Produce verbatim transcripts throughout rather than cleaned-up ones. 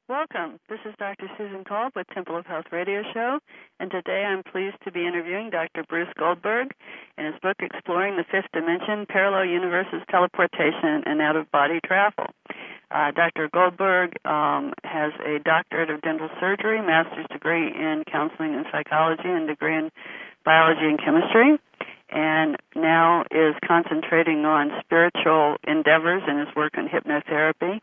Welcome. This is Doctor Susan Kolb with Temple of Health Radio Show, and today I'm pleased to be interviewing Doctor Bruce Goldberg in his book, Exploring the Fifth Dimension, Parallel Universes, Teleportation, and Out-of-Body Travel. Uh, Doctor Goldberg um, has a doctorate of dental surgery, master's degree in counseling and psychology, and degree in biology and chemistry, and now is concentrating on spiritual endeavors in his work on hypnotherapy,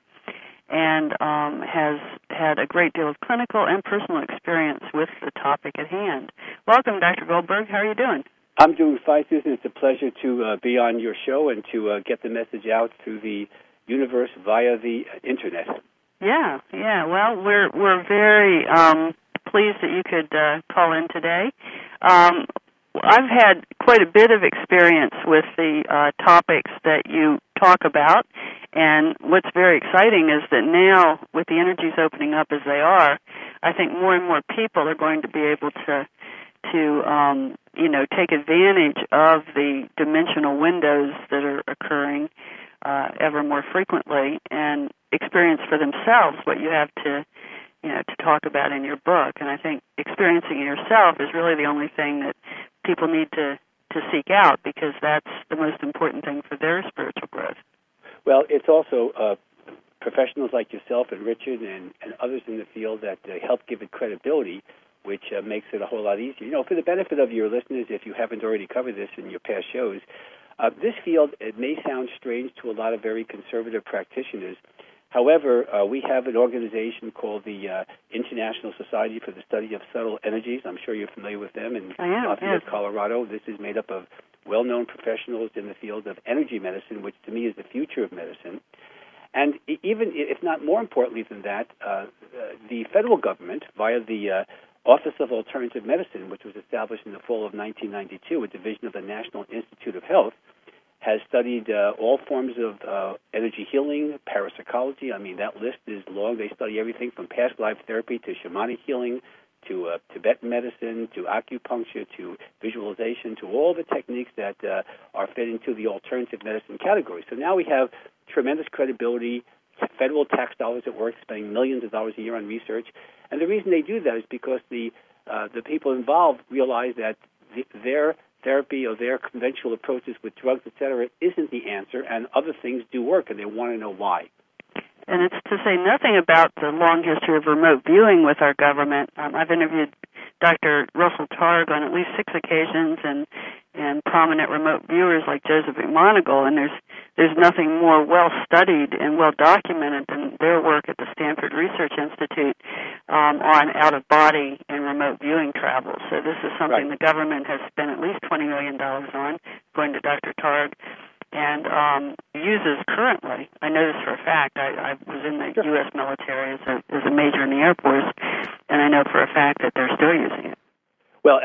and um, has had a great deal of clinical and personal experience with the topic at hand. Welcome, Doctor Goldberg. How are you doing? I'm doing fine, Susan. It's a pleasure to uh, be on your show and to uh, get the message out to the universe via the Internet. Yeah, yeah. Well, we're we're very um, pleased that you could uh, call in today. Um, I've had quite a bit of experience with the uh, topics that you talk about, and what's very exciting is that now, with the energies opening up as they are, I think more and more people are going to be able to, to um, you know, take advantage of the dimensional windows that are occurring uh, ever more frequently and experience for themselves what you have to, you know, to talk about in your book. And I think experiencing it yourself is really the only thing that people need to, to seek out, because that's the most important thing for their spiritual growth. Well, it's also uh, professionals like yourself and Richard and, and others in the field that uh, help give it credibility, which uh, makes it a whole lot easier. You know, for the benefit of your listeners, if you haven't already covered this in your past shows, uh, this field, it may sound strange to a lot of very conservative practitioners. However, uh, we have an organization called the uh, International Society for the Study of Subtle Energies. I'm sure you're familiar with them in Lafayette, yes. Colorado. This is made up of well-known professionals in the field of energy medicine, which to me is the future of medicine. And even, if not more importantly than that, uh, the federal government, via the uh, Office of Alternative Medicine, which was established in the fall of nineteen ninety-two, a division of the National Institute of Health, has studied uh, all forms of uh, energy healing, parapsychology. I mean, that list is long. They study everything from past life therapy to shamanic healing to uh, Tibetan medicine to acupuncture to visualization to all the techniques that uh, are fit into the alternative medicine category. So now we have tremendous credibility, federal tax dollars at work, spending millions of dollars a year on research. And the reason they do that is because the, uh, the people involved realize that the, their therapy or their conventional approaches with drugs, et cetera, isn't the answer, and other things do work, and they want to know why. And it's to say nothing about the long history of remote viewing with our government. Um, I've interviewed Doctor Russell Targ on at least six occasions, and and prominent remote viewers like Joseph McMoneagle, and there's there's nothing more well-studied and well-documented than their work at the Stanford Research Institute um, on out-of-body and remote viewing travel. So this is something right. the government has spent at least twenty million dollars on, according to Doctor Targ, and um, uses currently. I know this for a fact. I, I was in the sure. U S military as a, as a major in the Air Force, and I know for a fact that they're still using it. Well,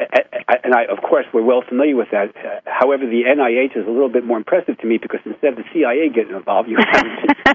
and I, of course, we're well familiar with that. However, the N I H is a little bit more impressive to me because instead of the C I A getting involved, you have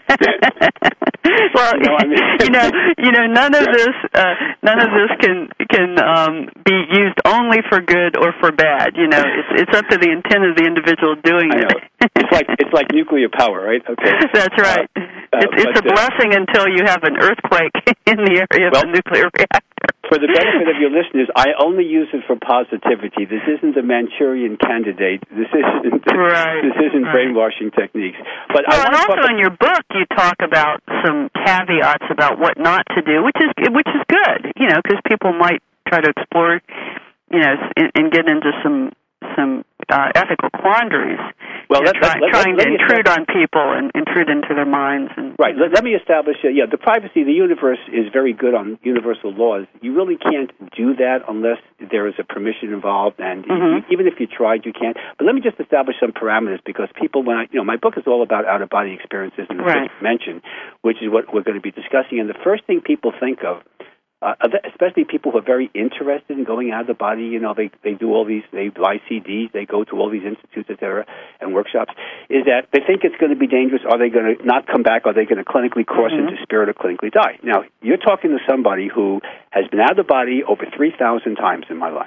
well, you know, I mean? you know, you know, none of this, uh, none of this can can um, be used only for good or for bad. You know, it's it's up to the intent of the individual doing I it. Know. It's like it's like nuclear power, right? Okay, that's right. Uh, uh, it's it's but, a blessing uh, until you have an earthquake in the area of well, the nuclear reactor. For the benefit of your listeners, I only use it for positivity. This isn't a Manchurian candidate. This isn't right, this isn't right. brainwashing techniques. But well, I and also talk in your book, you talk about some caveats about what not to do, which is which is good, you know, because people might try to explore, you know, and, and get into some some uh, ethical quandaries. Well, know, let, try, let, trying let, to let intrude on people and intrude into their minds. And, right. Let, let me establish, uh, yeah, the privacy, the universe is very good on universal laws. You really can't do that unless there is a permission involved, and mm-hmm. you, even if you tried, you can't. But let me just establish some parameters, because people, when I, you know, my book is all about out-of-body experiences in the right. fifth dimension, which is what we're going to be discussing. And the first thing people think of, Uh, especially people who are very interested in going out of the body, you know, they, they do all these, they buy C Ds, they go to all these institutes, et cetera, and workshops, is that they think it's going to be dangerous. Are they going to not come back? Are they going to clinically cross mm-hmm. into spirit or clinically die? Now, you're talking to somebody who has been out of the body over three thousand times in my life.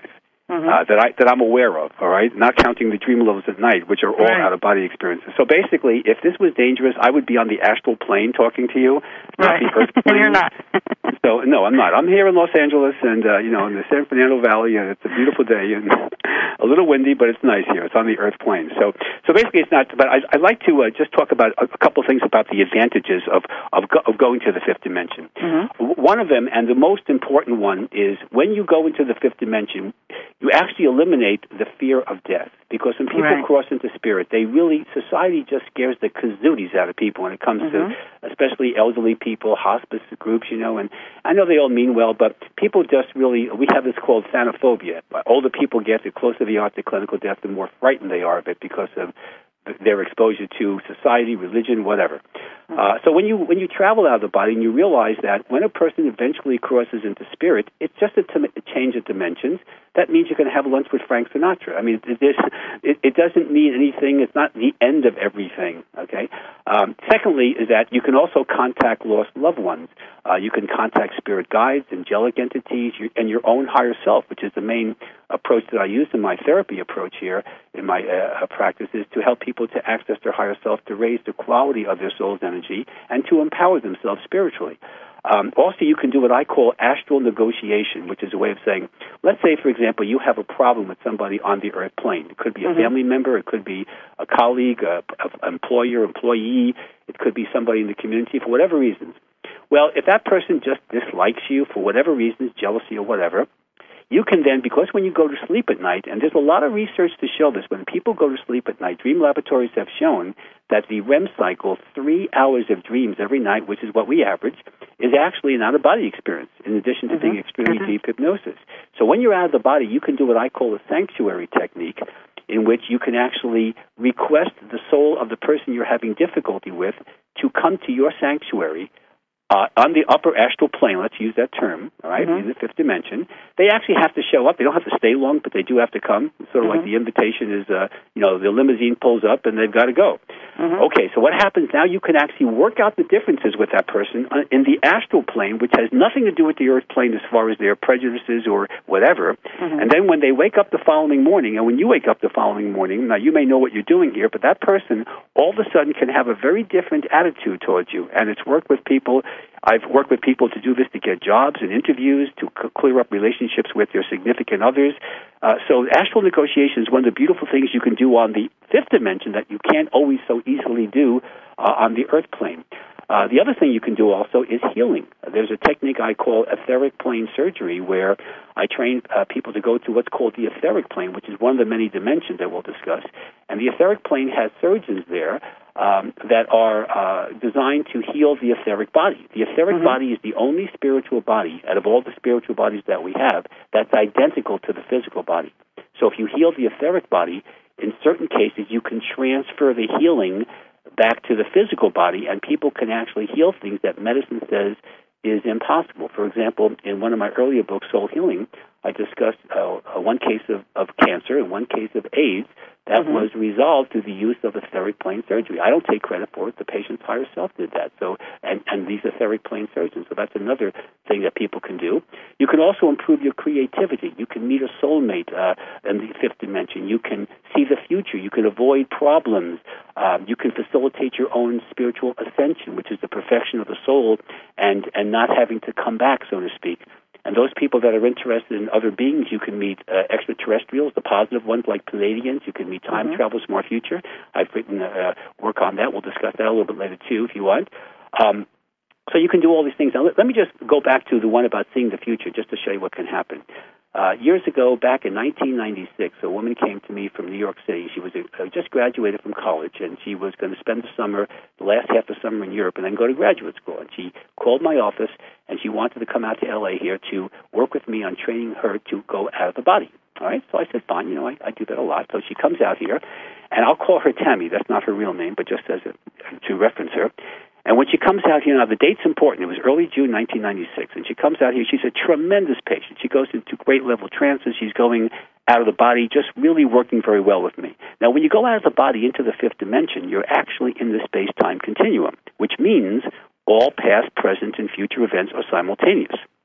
Mm-hmm. Uh, that I that I'm aware of, all right, not counting the dream levels at night, which are all right. out of body experiences. So basically, if this was dangerous, I would be on the astral plane talking to you, not right. the earth plane. And you're not. So no, I'm not. I'm here in Los Angeles, and uh, you know, in the San Fernando Valley, and it's a beautiful day, and a little windy, but it's nice here. It's on the earth plane. So, so basically, it's not. But I, I'd like to uh, just talk about a, a couple of things about the advantages of of, go, of going to the fifth dimension. Mm-hmm. One of them, and the most important one, is when you go into the fifth dimension, you actually eliminate the fear of death. Because when people right. cross into spirit, they really, society just scares the kazooties out of people when it comes mm-hmm. to especially elderly people, hospice groups, you know, and I know they all mean well, but people just really, we have this called thanophobia. Older people get, the closer they are to clinical death, the more frightened they are of it because of their exposure to society, religion, whatever. Uh, so when you when you travel out of the body and you realize that when a person eventually crosses into spirit, it's just a, t- a change of dimensions. That means you're going to have lunch with Frank Sinatra. I mean, it, it, it, it doesn't mean anything. It's not the end of everything, okay? Um, secondly is that you can also contact lost loved ones. Uh, you can contact spirit guides, angelic entities, your, and your own higher self, which is the main approach that I use in my therapy approach here in my uh, practice, is to help people to access their higher self, to raise the quality of their soul's energy, and to empower themselves spiritually. Um, also, you can do what I call astral negotiation, which is a way of saying, let's say, for example, you have a problem with somebody on the earth plane. It could be a mm-hmm. family member, it could be a colleague, a, a employer, employee, it could be somebody in the community for whatever reasons. Well, if that person just dislikes you for whatever reasons, jealousy or whatever, you can then, because when you go to sleep at night, and there's a lot of research to show this, when people go to sleep at night, dream laboratories have shown that the R E M cycle, three hours of dreams every night, which is what we average, is actually an out-of-body experience, in addition to mm-hmm. being extremely mm-hmm. deep hypnosis. So when you're out of the body, you can do what I call a sanctuary technique, in which you can actually request the soul of the person you're having difficulty with to come to your sanctuary Uh, on the upper astral plane, let's use that term, all right, mm-hmm. in the fifth dimension. They actually have to show up. They don't have to stay long, but they do have to come. It's sort of mm-hmm. like the invitation is, uh, you know, the limousine pulls up and they've got to go. Mm-hmm. Okay, so what happens now? You can actually work out the differences with that person in the astral plane, which has nothing to do with the earth plane as far as their prejudices or whatever. Mm-hmm. And then when they wake up the following morning, and when you wake up the following morning, now you may know what you're doing here, but that person all of a sudden can have a very different attitude towards you. And it's worked with people. I've worked with people to do this to get jobs and interviews, to c- clear up relationships with their significant others. Uh, so astral negotiation is one of the beautiful things you can do on the fifth dimension that you can't always so easily do uh, on the earth plane. Uh, the other thing you can do also is healing. There's a technique I call etheric plane surgery, where I train uh, people to go to what's called the etheric plane, which is one of the many dimensions that we'll discuss. And the etheric plane has surgeons there um, that are uh, designed to heal the etheric body. The etheric mm-hmm. body is the only spiritual body out of all the spiritual bodies that we have that's identical to the physical body. So if you heal the etheric body, in certain cases you can transfer the healing back to the physical body, and people can actually heal things that medicine says is impossible. For example, in one of my earlier books, Soul Healing, I discussed uh, one case of, of cancer and one case of AIDS that mm-hmm. was resolved through the use of etheric plane surgery. I don't take credit for it. The patient's higher self did that. So, and, and these etheric plane surgeons. So that's another thing that people can do. You can also improve your creativity. You can meet a soulmate uh, in the fifth dimension. You can see the future. You can avoid problems. Um, you can facilitate your own spiritual ascension, which is the perfection of the soul, and, and not having to come back, so to speak. And those people that are interested in other beings, you can meet uh, extraterrestrials, the positive ones like Pleiadians. You can meet time mm-hmm. travelers from our future. I've written uh, work on that. We'll discuss that a little bit later, too, if you want. Um, so you can do all these things. Now, let, let me just go back to the one about seeing the future, just to show you what can happen. Uh, years ago, back in nineteen ninety-six, a woman came to me from New York City. She was uh, just graduated from college, and she was going to spend the summer, the last half of summer in Europe, and then go to graduate school. And she called my office, and she wanted to come out to L A here to work with me on training her to go out of the body. All right, so I said, fine, you know, I, I do that a lot. So she comes out here, and I'll call her Tammy. That's not her real name, but just as a, to reference her. And when she comes out here, now the date's important. It was early June nineteen ninety-six. And she comes out here. She's a tremendous patient. She goes into great level trances. She's going out of the body, just really working very well with me. Now, when you go out of the body into the fifth dimension, you're actually in the space-time continuum, which means all past, present, and future events are simultaneous.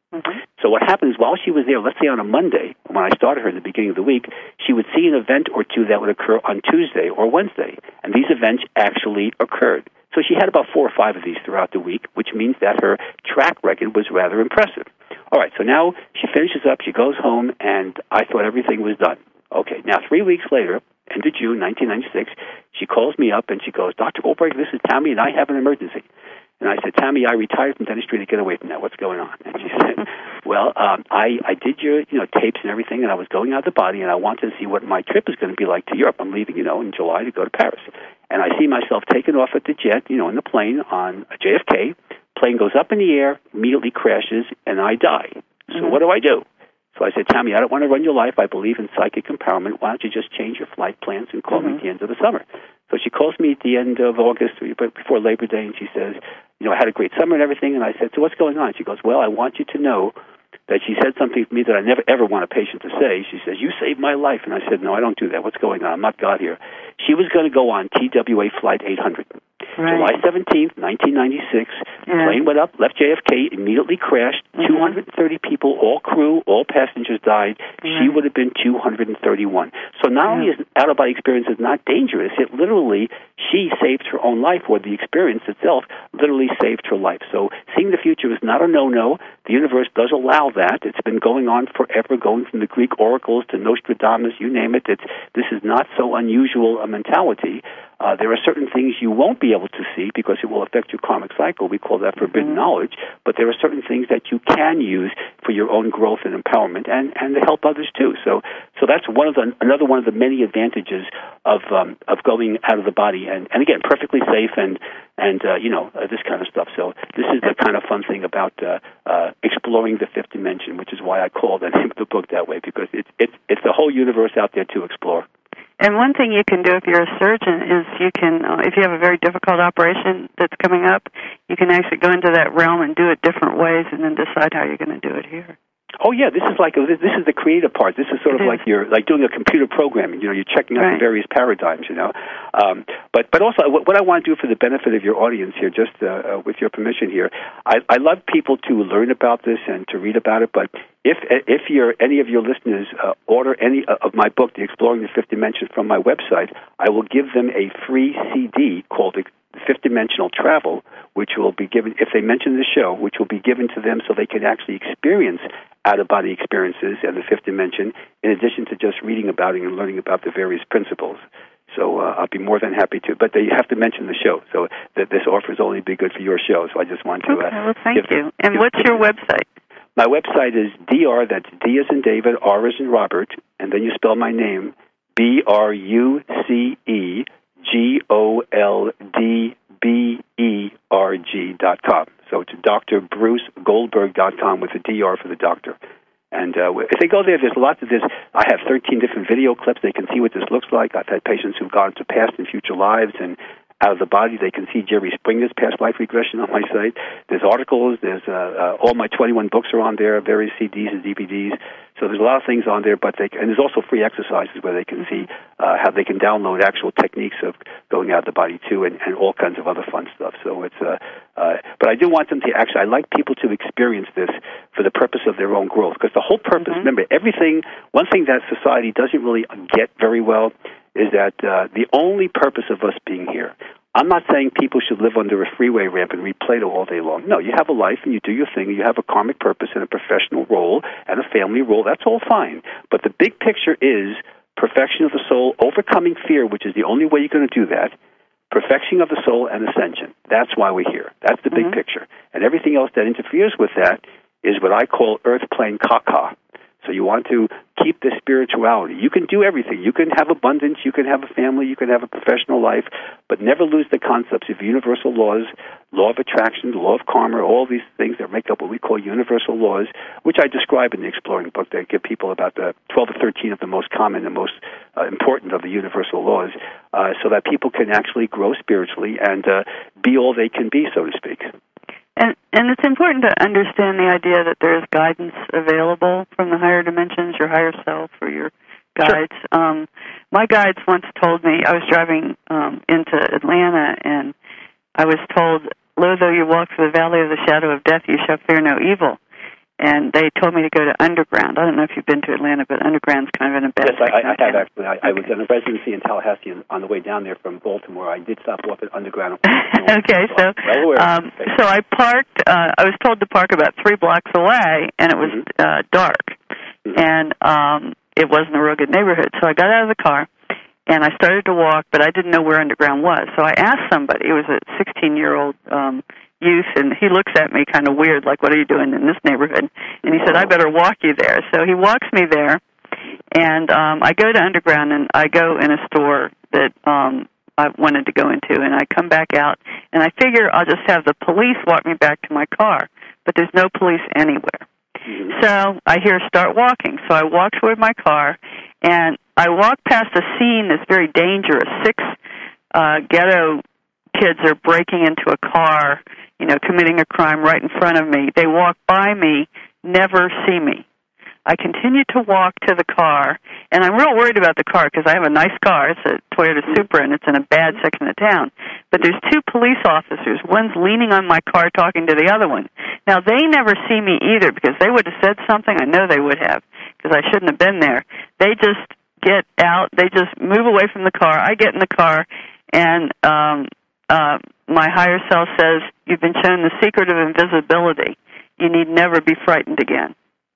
Mm-hmm. So what happens while she was there, let's say on a Monday, when I started her at the beginning of the week, she would see an event or two that would occur on Tuesday or Wednesday, and these events actually occurred. So she had about four or five of these throughout the week, which means that her track record was rather impressive. All right, so now she finishes up, she goes home, and I thought everything was done. Okay, now three weeks later, end of June nineteen ninety-six, she calls me up and she goes, Doctor Goldberg, this is Tammy, and I have an emergency. And I said, Tammy, I retired from dentistry to get away from that. What's going on? And she said, well, um, I, I did your you know tapes and everything, and I was going out of the body, and I wanted to see what my trip is going to be like to Europe. I'm leaving, you know, in July to go to Paris. And I see myself taken off at the jet, you know, in the plane on J F K. Plane goes up in the air, immediately crashes, and I die. So mm-hmm. what do I do? So I said, Tammy, I don't want to run your life. I believe in psychic empowerment. Why don't you just change your flight plans and call mm-hmm. me at the end of the summer? So she calls me at the end of August, before Labor Day, and she says, you know, I had a great summer and everything. And I said, so what's going on? She goes, well, I want you to know that she said something to me that I never, ever want a patient to say. She says, you saved my life. And I said, no, I don't do that. What's going on? I'm not God here. She was going to go on T W A Flight eight hundred. Right. July seventeenth, nineteen ninety-six, yeah. Plane went up, left J F K, immediately crashed. Mm-hmm. two hundred thirty people, all crew, all passengers died. Mm-hmm. She would have been two hundred thirty-one. So not yeah. only is out-of-body experience is not dangerous, it literally, she saved her own life, or the experience itself literally saved her life. So seeing the future is not a no-no. The universe does allow that. It's been going on forever, going from the Greek oracles to Nostradamus, you name it. It's, this is not so unusual a mentality. Uh, there are certain things you won't be able to see because it will affect your karmic cycle. We call that forbidden mm-hmm. knowledge. But there are certain things that you can use for your own growth and empowerment, and, and to help others too. So, so that's one of the another one of the many advantages of um, of going out of the body, and, and again, perfectly safe and and uh, you know uh, this kind of stuff. So this is the kind of fun thing about uh, uh, exploring the fifth dimension, which is why I call the name of the book that way, because it's it's it's the whole universe out there to explore. And one thing you can do if you're a surgeon is you can, uh, if you have a very difficult operation that's coming up, you can actually go into that realm and do it different ways and then decide how you're going to do it here. Oh yeah, this is like a, this is the creative part. This is sort of like you're like doing a computer programming. You know, you're checking out right. the various paradigms. You know, um, but but also what, what I want to do for the benefit of your audience here, just uh, uh, with your permission here, I, I love people to learn about this and to read about it. But if if you're any of your listeners uh, order any of my book, The Exploring the Fifth Dimension, from my website, I will give them a free C D called Fifth Dimensional Travel, which will be given if they mention the show, which will be given to them so they can actually experience out-of-body experiences and the fifth dimension, in addition to just reading about it and learning about the various principles. So uh, I'll be more than happy to. But they have to mention the show, so that this offer is only be good for your show. So I just want to. Okay, uh, well, thank give, you. And give, what's your website? My website is D R, that's D as in David, R as in Robert, and then you spell my name, B R U C E G O L D B E R G dot com. So it's Doctor Bruce Goldberg dot com with a D R for the doctor. And uh, if they go there, there's lots of this. I have thirteen different video clips. They can see what this looks like. I've had patients who've gone to past and future lives and out of the body. They can see Jerry Springer's past life regression on my site. There's articles. There's uh, uh, all my twenty-one books are on there, various C Ds and D V Ds. So there's a lot of things on there, but they and there's also free exercises where they can see uh, how they can download actual techniques of going out of the body too, and, and all kinds of other fun stuff. So it's, uh, uh, but I do want them to actually. I like people to experience this for the purpose of their own growth, because the whole purpose. Mm-hmm. Remember, everything. One thing that society doesn't really get very well is that uh, the only purpose of us being here. I'm not saying people should live under a freeway ramp and read Plato all day long. No, you have a life and you do your thing, and you have a karmic purpose and a professional role and a family role. That's all fine. But the big picture is perfection of the soul, overcoming fear, which is the only way you're going to do that, perfection of the soul, and ascension. That's why we're here. That's the big mm-hmm. picture. And everything else that interferes with that is what I call earth plane caca. So you want to keep the spirituality. You can do everything. You can have abundance. You can have a family. You can have a professional life, but never lose the concepts of universal laws, law of attraction, law of karma, all these things that make up what we call universal laws, which I describe in the Exploring book. That give people about the twelve or thirteen of the most common and most uh, important of the universal laws, uh, so that people can actually grow spiritually and uh, be all they can be, so to speak. And and it's important to understand the idea that there is guidance available from the higher dimensions, your higher self, or your guides. Sure. Um, my guides once told me, I was driving um, into Atlanta, and I was told, "Lo, though you walk through the valley of the shadow of death, you shall fear no evil." and they told me to go to Underground. I don't know if you've been to Atlanta, but Underground's kind of in a bad Yes, I, I have yeah. actually. I, okay. I was in a residency in Tallahassee, and on the way down there from Baltimore, I did stop off at Underground. okay, so well um, okay. so I parked. Uh, I was told to park about three blocks away, and it was mm-hmm. uh, dark, mm-hmm. and um, it wasn't a real good neighborhood. So I got out of the car, and I started to walk, but I didn't know where Underground was. So I asked somebody. It was a sixteen-year-old um, youth, and he looks at me kind of weird, like, what are you doing in this neighborhood? And he said, I better walk you there. So he walks me there, and um, I go to Underground, and I go in a store that um, I wanted to go into, and I come back out, and I figure I'll just have the police walk me back to my car, but there's no police anywhere. Mm-hmm. So I hear start walking. So I walk toward my car, and I walk past a scene that's very dangerous. Six uh, ghetto kids are breaking into a car, you know, committing a crime right in front of me. They walk by me, never see me. I continue to walk to the car, and I'm real worried about the car because I have a nice car. It's a Toyota Supra, and it's in a bad section of town. But there's two police officers. One's leaning on my car talking to the other one. Now, they never see me either because they would have said something. I know they would have because I shouldn't have been there. They just get out. They just move away from the car. I get in the car, and um, uh, my higher self says, you've been shown the secret of invisibility. You need never be frightened again.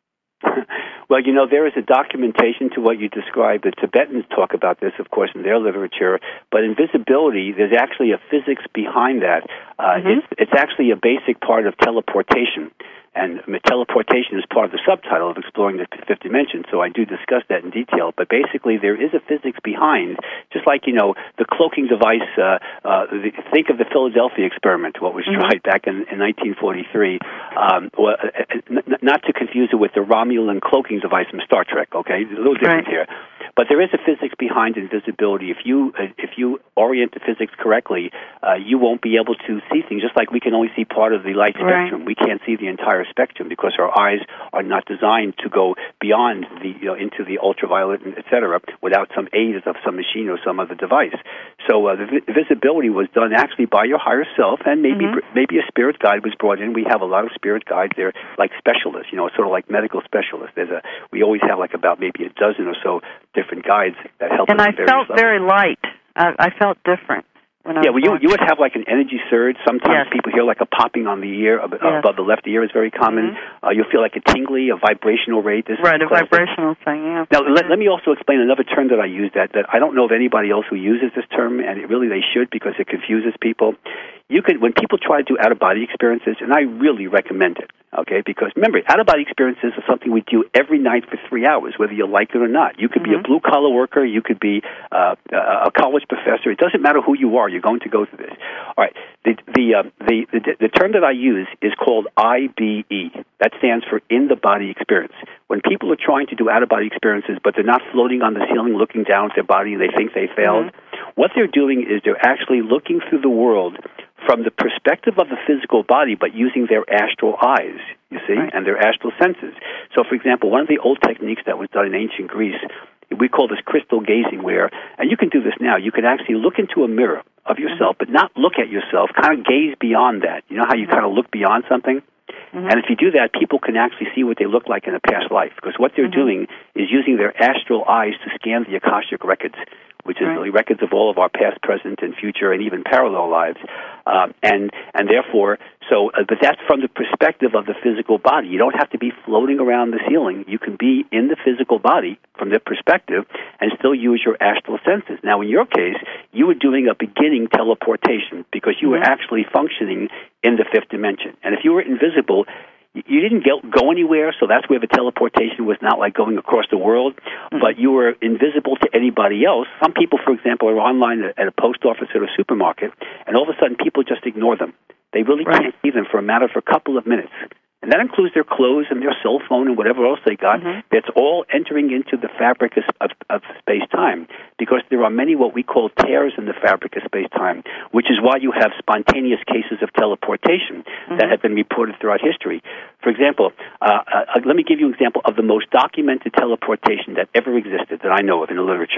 Well, you know, there is a documentation to what you described. The Tibetans talk about this, of course, in their literature. But invisibility, there's actually a physics behind that. Uh, mm-hmm. It's, it's actually a basic part of teleportation. And teleportation is part of the subtitle of Exploring the Fifth Dimension, so I do discuss that in detail. But basically, there is a physics behind, just like, you know, the cloaking device. Uh, uh, the, think of the Philadelphia experiment, what was tried mm-hmm. back in, in nineteen forty-three. Um, well, uh, n- not to confuse it with the Romulan cloaking device from Star Trek, okay? There's a little difference right. here. But there is a physics behind invisibility. If you uh, if you orient the physics correctly, uh, you won't be able to see things. Just like we can only see part of the light spectrum, right. we can't see the entire spectrum because our eyes are not designed to go beyond the you know into the ultraviolet, et cetera, without some aid of some machine or some other device. So uh, the vi- visibility was done actually by your higher self, and maybe mm-hmm. maybe a spirit guide was brought in. We have a lot of spirit guides. They're like specialists, you know, sort of like medical specialists. There's a we always have like about maybe a dozen or so different guides that help. And us I felt levels. very light. I, I felt different. When I yeah, well, you you would have like an energy surge. Sometimes yes. people hear like a popping on the ear above, yes. above the left ear is very common. Mm-hmm. Uh, you'll feel like a tingly, a vibrational rate. This right, a vibrational thing. Yeah. Now, let, let me also explain another term that I use that that I don't know of anybody else who uses this term, and it really they should because it confuses people. You could when people try to do out of body experiences, and I really recommend it. Okay, because remember, out of body experiences are something we do every night for three hours, whether you like it or not. You could mm-hmm. be a blue collar worker, you could be uh, a college professor. It doesn't matter who you are. You're going to go through this. All right. The the uh, the, the the term that I use is called I B E. That stands for in the body experience. When people are trying to do out of body experiences, but they're not floating on the ceiling, looking down at their body, and they think they failed. Mm-hmm. What they're doing is they're actually looking through the world from the perspective of the physical body, but using their astral eyes, you see, right. and their astral senses. So, for example, one of the old techniques that was done in ancient Greece, we call this crystal gazing, where, and you can do this now, you can actually look into a mirror of yourself, mm-hmm. but not look at yourself, kind of gaze beyond that. You know how you mm-hmm. kind of look beyond something? Mm-hmm. And if you do that, people can actually see what they look like in a past life, because what they're mm-hmm. doing is using their astral eyes to scan the Akashic records, which is right. the records of all of our past, present, and future, and even parallel lives. Um, and and therefore, so, uh, but that's from the perspective of the physical body. You don't have to be floating around the ceiling. You can be in the physical body from their perspective and still use your astral senses. Now, in your case, you were doing a beginning teleportation because you were actually functioning in the fifth dimension. And if you were invisible, you didn't go anywhere, so that's where the teleportation was not like going across the world, mm-hmm. but you were invisible to anybody else. Some people, for example, are online at a post office or a supermarket, and all of a sudden people just ignore them. They really right. can't see them for a matter of a couple of minutes. And that includes their clothes and their cell phone and whatever else they got. Mm-hmm. That's all entering into the fabric of, of, of space-time, because there are many what we call tears in the fabric of space-time, which is why you have spontaneous cases of teleportation mm-hmm. that have been reported throughout history. For example, uh, uh, let me give you an example of the most documented teleportation that ever existed that I know of in the literature.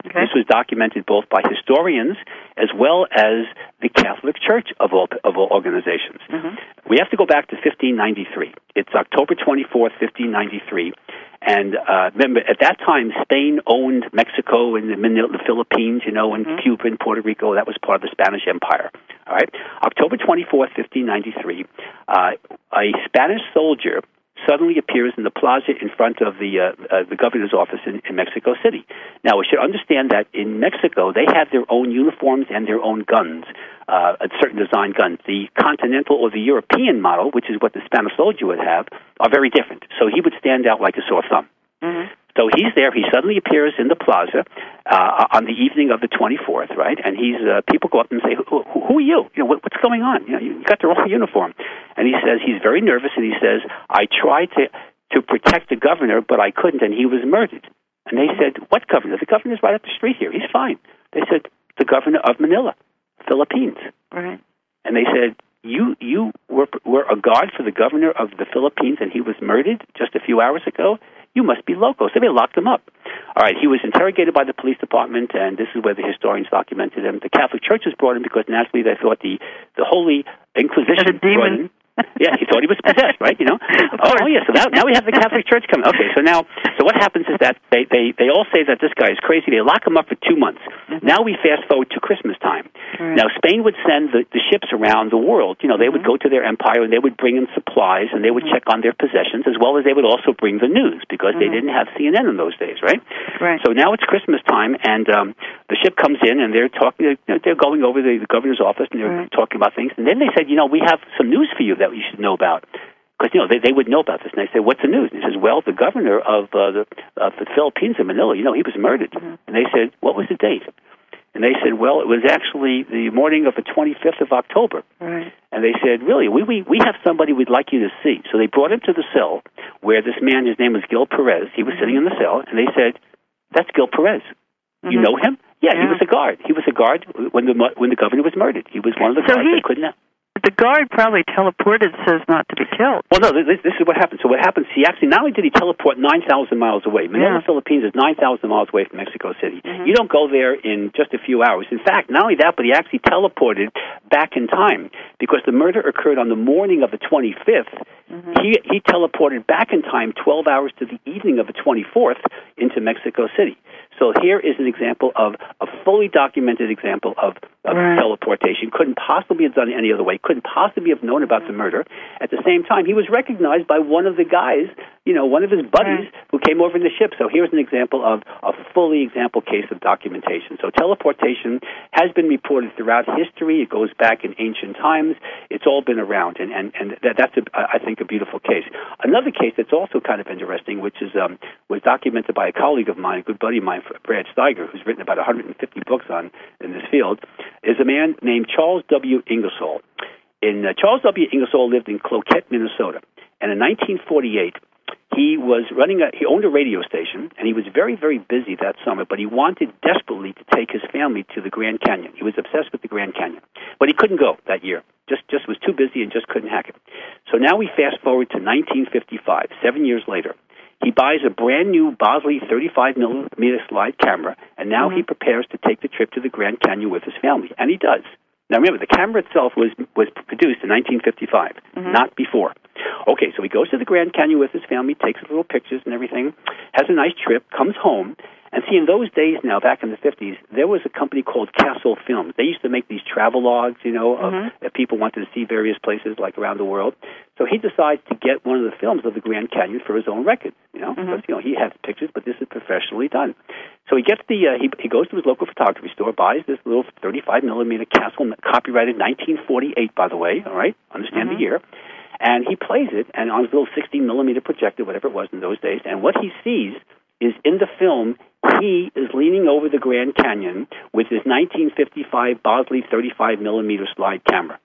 Okay. This was documented both by historians as well as the Catholic Church of all, of all organizations. Mm-hmm. We have to go back to fifteen ninety-three. It's October twenty-fourth, fifteen ninety-three. And uh, remember, at that time, Spain owned Mexico and the, Manila, the Philippines, you know, and mm-hmm. Cuba and Puerto Rico. That was part of the Spanish Empire. All right, October twenty-fourth, fifteen ninety-three, uh, a Spanish soldier suddenly appears in the plaza in front of the uh, uh, the governor's office in, in Mexico City. Now, we should understand that in Mexico, they have their own uniforms and their own guns, uh, certain design guns. The Continental or the European model, which is what the Spanish soldier would have, are very different. So he would stand out like a sore thumb. Mm-hmm. So he's there. He suddenly appears in the plaza uh, on the evening of the twenty-fourth, right? And he's uh, people go up and say, "Who, who are you? You know, what, what's going on? You know, you got the wrong uniform." And he says he's very nervous, and he says, "I tried to to protect the governor, but I couldn't, and he was murdered." And they said, "What governor? The governor's right up the street here. He's fine." They said, "The governor of Manila, Philippines." Right. And they said, "You you were were a guard for the governor of the Philippines, and he was murdered just a few hours ago? You must be loco." So they locked him up. All right, he was interrogated by the police department, and this is where the historians documented him. The Catholic Church was brought in because naturally they thought the, the Holy Inquisition brought him. Yeah, he thought he was possessed, right? You know. Oh, oh, yeah. So now, now we have the Catholic Church coming. Okay, so now, so what happens is that they, they, they all say that this guy is crazy. They lock him up for two months. Mm-hmm. Now we fast forward to Christmas time. Right. Now Spain would send the, the ships around the world. You know, they mm-hmm. would go to their empire and they would bring in supplies and they would mm-hmm. check on their possessions, as well as they would also bring the news because mm-hmm. they didn't have C N N in those days, right? Right. So now it's Christmas time, and um, the ship comes in and they're talking. They're going over the, the governor's office and they're right. talking about things. And then they said, you know, we have some news for you that you should know about. Because, you know, they, they would know about this. And they say, "What's the news?" And he says, "Well, the governor of uh, the, uh, the Philippines in Manila, you know, he was murdered." Mm-hmm. And they said, "What was the date?" And they said, "Well, it was actually the morning of the twenty-fifth of October." Right. And they said, "Really, we, we, we have somebody we'd like you to see." So they brought him to the cell where this man, his name was Gil Perez, he was mm-hmm. sitting in the cell, and they said, "That's Gil Perez. Mm-hmm. You know him?" Yeah, yeah, he was a guard. He was a guard when the when the governor was murdered. He was one of the so guards he- that couldn't have. The guard probably teleported so as not to be killed. Well, no, this, this is what happened. So what happens, he actually, not only did he teleport nine thousand miles away, Manila, yeah. Philippines is nine thousand miles away from Mexico City. Mm-hmm. You don't go there in just a few hours. In fact, not only that, but he actually teleported back in time because the murder occurred on the morning of the twenty-fifth. Mm-hmm. He, he teleported back in time twelve hours to the evening of the twenty-fourth into Mexico City. So here is an example of a fully documented example of, of right. teleportation. Couldn't possibly have done it any other way. Couldn't possibly have known about the murder. At the same time, he was recognized by one of the guys, you know, one of his buddies right. who came over in the ship. So here's an example of a fully example case of documentation. So teleportation has been reported throughout history. It goes back in ancient times. It's all been around, and, and, and that, that's, a, I think, a beautiful case. Another case that's also kind of interesting, which is um, was documented by a colleague of mine, a good buddy of mine, Brad Steiger, who's written about one hundred fifty books on in this field, is a man named Charles W. Ingersoll. In, uh, Charles W. Ingersoll lived in Cloquet, Minnesota, and in nineteen forty-eight, he was running a, he owned a radio station, and he was very, very busy that summer, but he wanted desperately to take his family to the Grand Canyon. He was obsessed with the Grand Canyon, but he couldn't go that year. Just, just was too busy and just couldn't hack it. So now we fast forward to nineteen fifty-five, seven years later. He buys a brand new Bosley thirty-five millimeter slide camera, and now mm-hmm. he prepares to take the trip to the Grand Canyon with his family, and he does. Now remember, the camera itself was was produced in nineteen fifty-five, mm-hmm. not before. Okay, so he goes to the Grand Canyon with his family, takes little pictures and everything, has a nice trip, comes home, and see, in those days now, back in the fifties, there was a company called Castle Films. They used to make these travel logs, you know, of, mm-hmm. if people wanted to see various places, like around the world. So he decides to get one of the films of the Grand Canyon for his own record, you know, mm-hmm. because, you know, he has pictures, but this is professionally done. So he gets the, uh, he, he goes to his local photography store, buys this little thirty-five millimeter Castle, copyrighted nineteen forty-eight, by the way, all right, understand mm-hmm. the year, and he plays it, and on his little sixteen millimeter projector, whatever it was in those days, and what he sees is in the film, he is leaning over the Grand Canyon with his nineteen fifty-five Bosley thirty-five millimeter slide camera.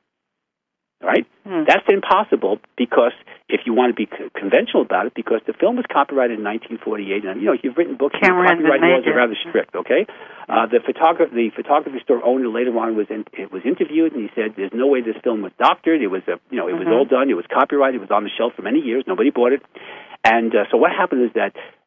All right? Hmm. That's impossible because if you want to be c- conventional about it, because the film was copyrighted in nineteen forty-eight, and you know you've written books. Camera copyright laws major. are rather strict. Okay, uh, the photographer, the photography store owner, later on was in, it was interviewed, and he said, "There's no way this film was doctored. It was a, you know, it was mm-hmm. all done. It was copyrighted. It was on the shelf for many years. Nobody bought it." And uh, so what happened is that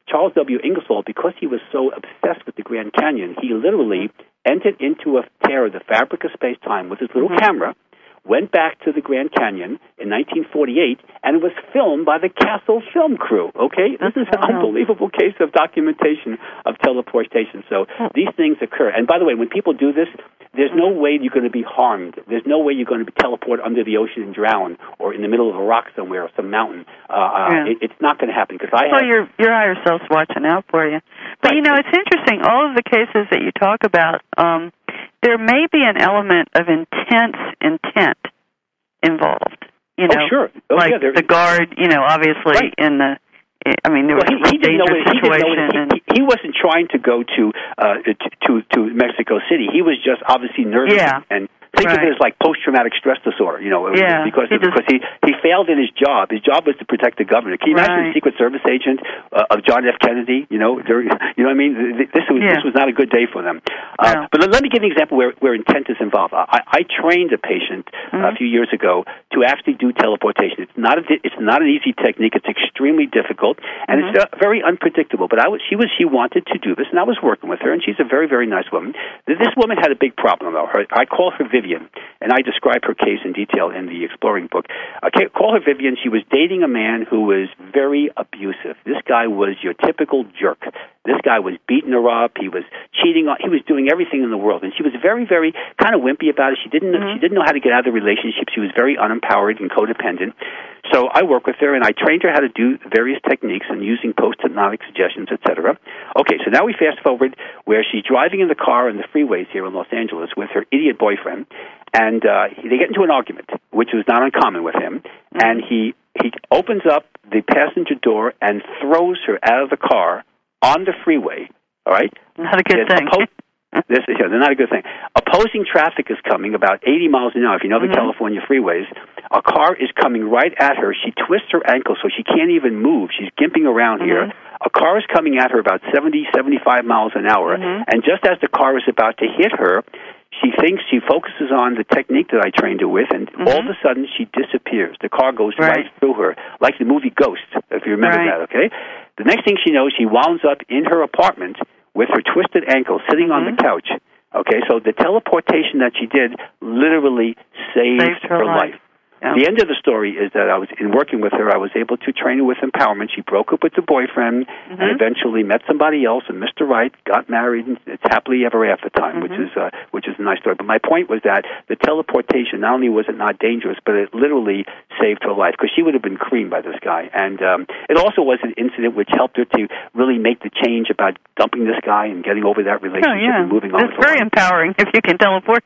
Charles W. Ingersoll, because he was so obsessed with the Grand Canyon, he literally entered into a tear of the fabric of space-time with his little mm-hmm. camera, went back to the Grand Canyon in nineteen forty-eight, and it was filmed by the Castle film crew, okay? This is an unbelievable case of documentation of teleportation. So these things occur. And by the way, when people do this, there's no way you're going to be harmed. There's no way you're going to be teleported under the ocean and drown, or in the middle of a rock somewhere or some mountain. Uh, yeah. it, it's not going to happen. Because I well, have, your, your higher self's watching out for you. But, right. you know, it's interesting. All of the cases that you talk about, um, there may be an element of intense intent involved. You know, oh, sure. Oh, like yeah, the guard, you know, obviously right. in the, I mean, there well, was he, he a dangerous didn't know it, situation. He, didn't know it. He, he wasn't trying to go to, uh, to to Mexico City. He was just obviously nervous yeah. and think right. of it as like post-traumatic stress disorder, you know, yeah, because he of, because he, he failed in his job. His job was to protect the governor. Can you right. imagine the Secret Service agent uh, of John F. Kennedy? You know, during, you know what I mean? This was yeah. this was not a good day for them. Uh, no. But let, let me give you an example where where intent is involved. I, I trained a patient mm-hmm. uh, a few years ago to actually do teleportation. It's not a, it's not an easy technique. It's extremely difficult and mm-hmm. it's uh, very unpredictable. But I was she was she wanted to do this, and I was working with her, and she's a very very nice woman. This woman had a big problem though. Her, I call her Vivian, and I describe her case in detail in the Exploring book. I call her Vivian. She was dating a man who was very abusive. This guy was your typical jerk. This guy was beating her up. He was cheating on. He was doing everything in the world, and she was very, very kind of wimpy about it. She didn't. Mm-hmm. She didn't know how to get out of the relationship. She was very unempowered and codependent. So I worked with her, and I trained her how to do various techniques and using post-hypnotic suggestions, et cetera. Okay, so now we fast forward where she's driving in the car on the freeways here in Los Angeles with her idiot boyfriend, and uh, they get into an argument, which was not uncommon with him, mm-hmm. and he he opens up the passenger door and throws her out of the car on the freeway, all right? Not a good There's thing. Oppo- this is yeah, not a good thing. Opposing traffic is coming about eighty miles an hour. If you know the mm-hmm. California freeways, a car is coming right at her. She twists her ankle so she can't even move. She's gimping around mm-hmm. here. A car is coming at her about seventy, seventy-five miles an hour, mm-hmm. and just as the car is about to hit her, she thinks, she focuses on the technique that I trained her with, and mm-hmm. all of a sudden she disappears. The car goes right, right through her, like the movie Ghost, if you remember right. that, okay? The next thing she knows, she wounds up in her apartment with her twisted ankle, sitting mm-hmm. on the couch. Okay, so the teleportation that she did literally saved, saved her, her life. life. Yeah. The end of the story is that I was in working with her. I was able to train her with empowerment. She broke up with the boyfriend mm-hmm. and eventually met somebody else and Mister Right, got married, and it's happily ever after time, mm-hmm. which is uh, which is a nice story. But my point was that the teleportation, not only was it not dangerous, but it literally saved her life because she would have been creamed by this guy. And um, it also was an incident which helped her to really make the change about dumping this guy and getting over that relationship oh, yeah. and moving on. It's very life. empowering if you can teleport.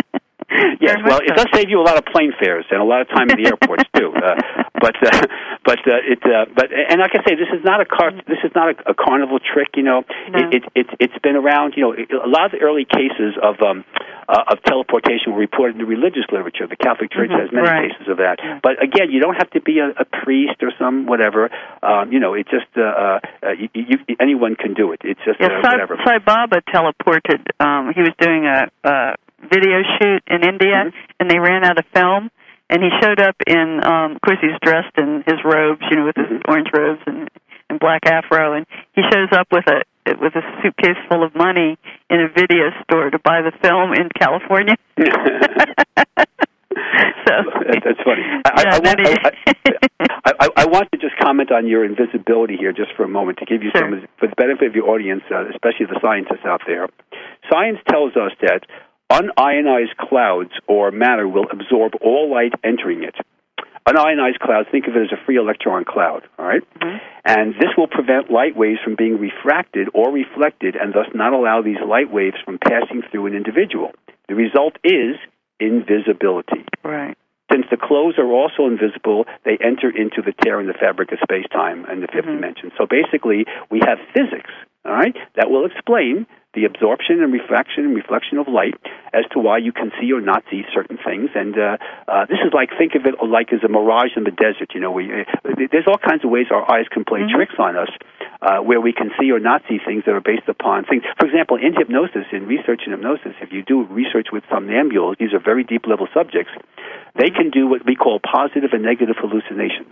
Yes, well, it does save you a lot of plane fares and a lot of time in the airports too. Uh, but uh, but uh, it uh, but and like I say, this is not a car. This is not a, a carnival trick. You know, no. it, it it it's been around. You know, it, a lot of the early cases of um uh, of teleportation were reported in the religious literature. The Catholic Church mm-hmm. has many right. cases of that. Yeah. But again, you don't have to be a, a priest or some whatever. Um, you know, it just uh, uh, you, you, anyone can do it. It's just yeah, uh, Sai, whatever. Sai Baba teleported. Um, he was doing a. Uh, video shoot in India, mm-hmm. and they ran out of film, and he showed up in, um, of course, he's dressed in his robes, you know, with his mm-hmm. orange robes and, and black afro, and he shows up with a with a suitcase full of money in a video store to buy the film in California. So that's funny. I, yeah, I, want, he, I, I, I want to just comment on your invisibility here just for a moment to give you sure. some, for the benefit of your audience, uh, especially the scientists out there. Science tells us that unionized clouds or matter will absorb all light entering it. Unionized clouds, think of it as a free electron cloud, all right? Mm-hmm. And this will prevent light waves from being refracted or reflected and thus not allow these light waves from passing through an individual. The result is invisibility. Right. Since the clothes are also invisible, they enter into the tear in the fabric of space-time and the fifth mm-hmm. dimension. So basically, we have physics, all right, that will explain the absorption and refraction and reflection of light as to why you can see or not see certain things. And uh, uh, this is like, think of it like as a mirage in the desert. You know, we, uh, there's all kinds of ways our eyes can play mm-hmm. tricks on us uh, where we can see or not see things that are based upon things. For example, in hypnosis, in research in hypnosis, if you do research with somnambules, these are very deep-level subjects, they can do what we call positive and negative hallucinations.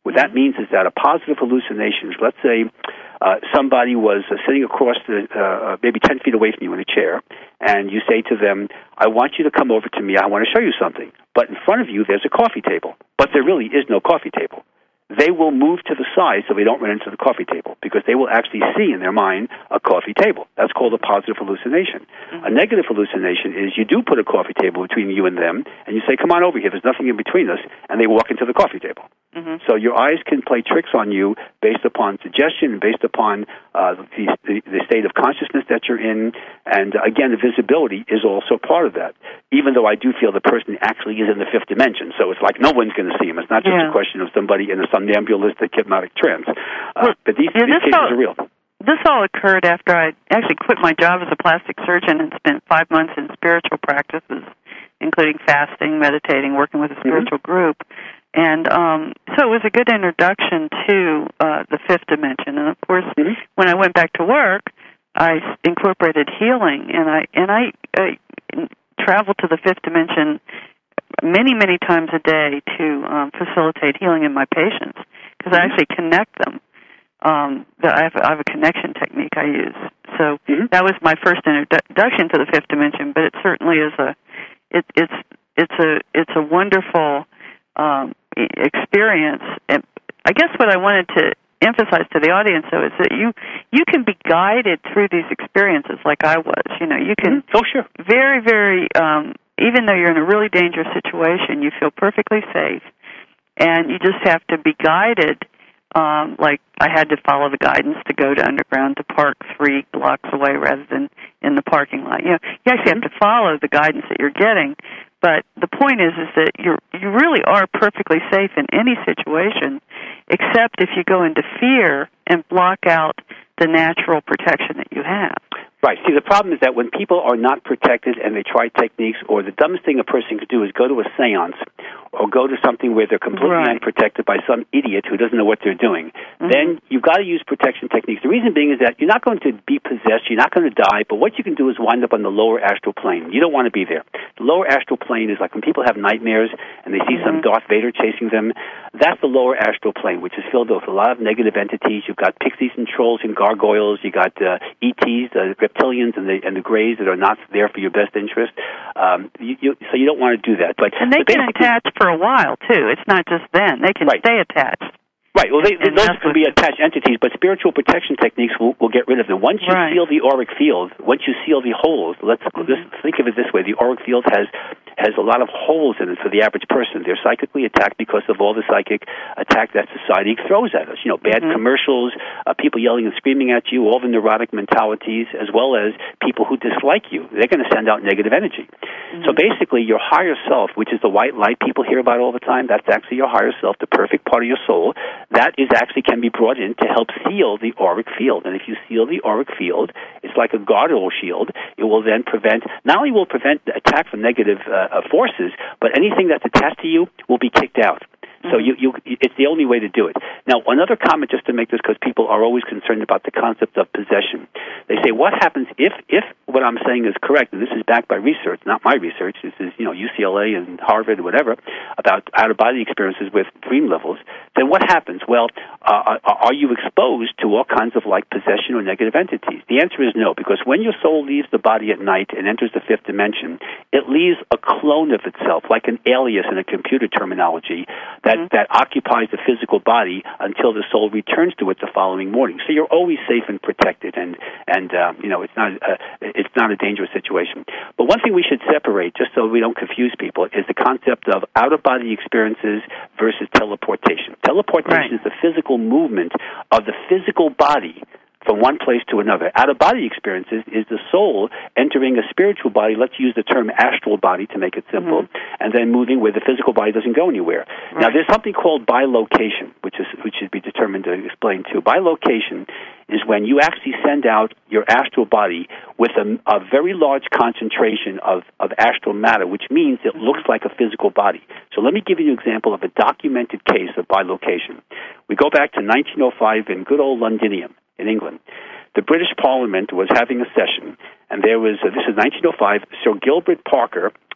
What that means is that a positive hallucination, let's say uh, somebody was uh, sitting across the, uh, maybe ten feet away from you in a chair, and you say to them, I want you to come over to me, I want to show you something. But in front of you, there's a coffee table. But there really is no coffee table. They will move to the side so they don't run into the coffee table because they will actually see in their mind a coffee table. That's called a positive hallucination. Mm-hmm. A negative hallucination is you do put a coffee table between you and them, and you say, come on over here, there's nothing in between us, and they walk into the coffee table. Mm-hmm. So your eyes can play tricks on you based upon suggestion and based upon uh, the, the, the state of consciousness that you're in. And, uh, again, the visibility is also part of that, even though I do feel the person actually is in the fifth dimension. So it's like no one's going to see him. It's not just yeah. a question of somebody in a somnambulistic hypnotic trance. Uh, well, but these, yeah, these cases all, are real. This all occurred after I actually quit my job as a plastic surgeon and spent five months in spiritual practices, including fasting, meditating, working with a spiritual mm-hmm. group. And um, so it was a good introduction to uh, the fifth dimension. And, of course, mm-hmm. when I went back to work, I incorporated healing, and I and I, I traveled to the fifth dimension many, many times a day to um, facilitate healing in my patients because I actually connect them. Um, I, have, I have a connection technique I use. So mm-hmm. that was my first introduction to the fifth dimension. But it certainly is a it, it's it's a it's a wonderful um, experience. And I guess what I wanted to emphasize to the audience, though, is that you you can be guided through these experiences like I was. You know, you can mm-hmm. oh sure, very very. Um, even though you're in a really dangerous situation, you feel perfectly safe, and you just have to be guided. Um, like I had to follow the guidance to go to Underground to park three blocks away rather than in the parking lot. You know, you actually have to follow the guidance that you're getting. But the point is, is that you you really are perfectly safe in any situation, except if you go into fear and block out the natural protection that you have. Right. See, the problem is that when people are not protected and they try techniques, or the dumbest thing a person could do is go to a seance or go to something where they're completely right. unprotected by some idiot who doesn't know what they're doing, mm-hmm. then you've got to use protection techniques. The reason being is that you're not going to be possessed, you're not going to die, but what you can do is wind up on the lower astral plane. You don't want to be there. The lower astral plane is like when people have nightmares and they see mm-hmm. some Darth Vader chasing them. That's the lower astral plane, which is filled with a lot of negative entities. You've got pixies and trolls and gargoyles. You've got uh, E Ts, uh, reptilians, and the and the greys that are not there for your best interest. Um, you, you, so you don't want to do that. But and they can attach for a while too. It's not just then; they can right. stay attached. Right. Well, they, those can be attached entities, but spiritual protection techniques will, will get rid of them. Once you right. seal the auric field, once you seal the holes, let's mm-hmm. just think of it this way: the auric field has has a lot of holes in it for the average person. They're psychically attacked because of all the psychic attack that society throws at us. You know, bad mm-hmm. commercials, uh, people yelling and screaming at you, all the neurotic mentalities, as well as people who dislike you. They're going to send out negative energy. Mm-hmm. So basically, your higher self, which is the white light people hear about all the time, that's actually your higher self, the perfect part of your soul. That is actually can be brought in to help seal the auric field. And if you seal the auric field, it's like a guardrail shield. It will then prevent, not only will prevent the attack from negative uh, uh, forces, but anything that's attached to you will be kicked out. So you, you, it's the only way to do it. Now, another comment, just to make this, because people are always concerned about the concept of possession. They say, what happens if, if what I'm saying is correct, and this is backed by research, not my research, this is, you know, U C L A and Harvard or whatever, about out-of-body experiences with dream levels, then what happens? Well, uh, are you exposed to all kinds of, like, possession or negative entities? The answer is no, because when your soul leaves the body at night and enters the fifth dimension, it leaves a clone of itself, like an alias in a computer terminology, that That, that occupies the physical body until the soul returns to it the following morning. So you're always safe and protected, and and uh, you know it's not uh, it's not a dangerous situation. But one thing we should separate, just so we don't confuse people, is the concept of out of body experiences versus teleportation. Teleportation right. is the physical movement of the physical body from one place to another. Out-of-body experiences is the soul entering a spiritual body, let's use the term astral body to make it simple, mm-hmm. and then moving where the physical body doesn't go anywhere. Right. Now, there's something called bilocation, which is which should be determined to explain too. Bilocation is when you actually send out your astral body with a, a very large concentration of, of astral matter, which means it looks like a physical body. So let me give you an example of a documented case of bilocation. We go back to nineteen oh five in good old Londinium in England. The British Parliament was having a session, and there was, uh, this is nineteen oh five, Sir Gilbert Parker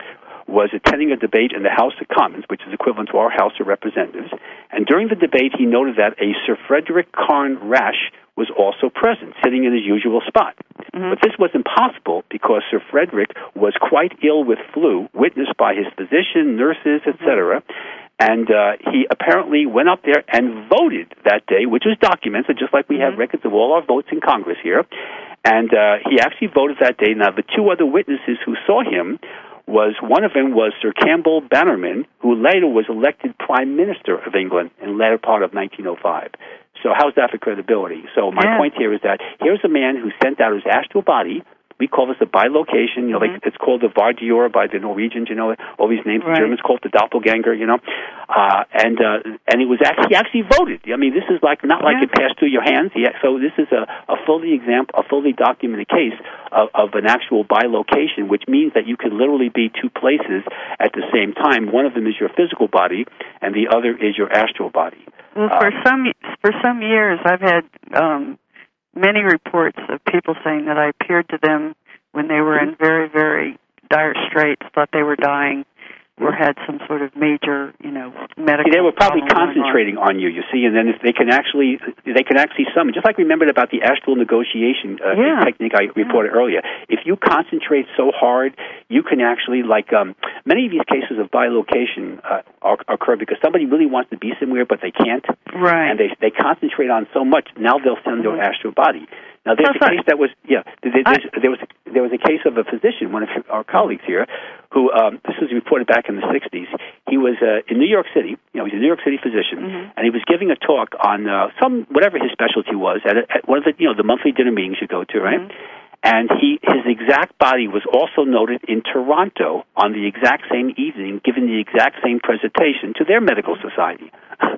was attending a debate in the House of Commons, which is equivalent to our House of Representatives. And during the debate, he noted that a Sir Frederick Carn Rash was also present, sitting in his usual spot. Mm-hmm. But this was impossible because Sir Frederick was quite ill with flu, witnessed by his physician, nurses, et cetera. And uh, he apparently went up there and voted that day, which was documented, just like we mm-hmm. have records of all our votes in Congress here. And uh, he actually voted that day. Now, the two other witnesses who saw him was, one of them was Sir Campbell Bannerman, who later was elected Prime Minister of England in the latter part of nineteen oh five. So how's that for credibility? So my yeah. point here is that here's a man who sent out his astral body. We call this a bilocation. You know, mm-hmm. like it's called the Vardior by the Norwegians. You know, all these names right. the Germans call it the doppelganger. You know, uh, and uh, and he was actually he actually voted. I mean, this is like not like yeah. it passed through your hands. He, so this is a, a fully example, a fully documented case of, of an actual bilocation, which means that you could literally be two places at the same time. One of them is your physical body, and the other is your astral body. Well, for um, some for some years, I've had um, many reports of people saying that I appeared to them when they were in very, very dire straits, thought they were dying, or had some sort of major, you know, medical. See, they were probably problem concentrating on. on you. You see, and then if they can actually, they can actually summon. Just like remembered about the astral negotiation uh, yeah. technique I reported yeah. earlier. If you concentrate so hard, you can actually, like um, many of these cases of bilocation uh, occur because somebody really wants to be somewhere, but they can't. Right. And they they concentrate on so much. Now they'll send mm-hmm. their astral body. Now, there's a case that was, yeah, there, there was there was a case of a physician, one of our colleagues here, who, um, this was reported back in the sixties. He was uh, in New York City, you know, he's a New York City physician, mm-hmm. and he was giving a talk on uh, some, whatever his specialty was, at, a, at one of the, you know, the monthly dinner meetings you go to, right? Mm-hmm. And he, his exact body was also noted in Toronto on the exact same evening, giving the exact same presentation to their medical society.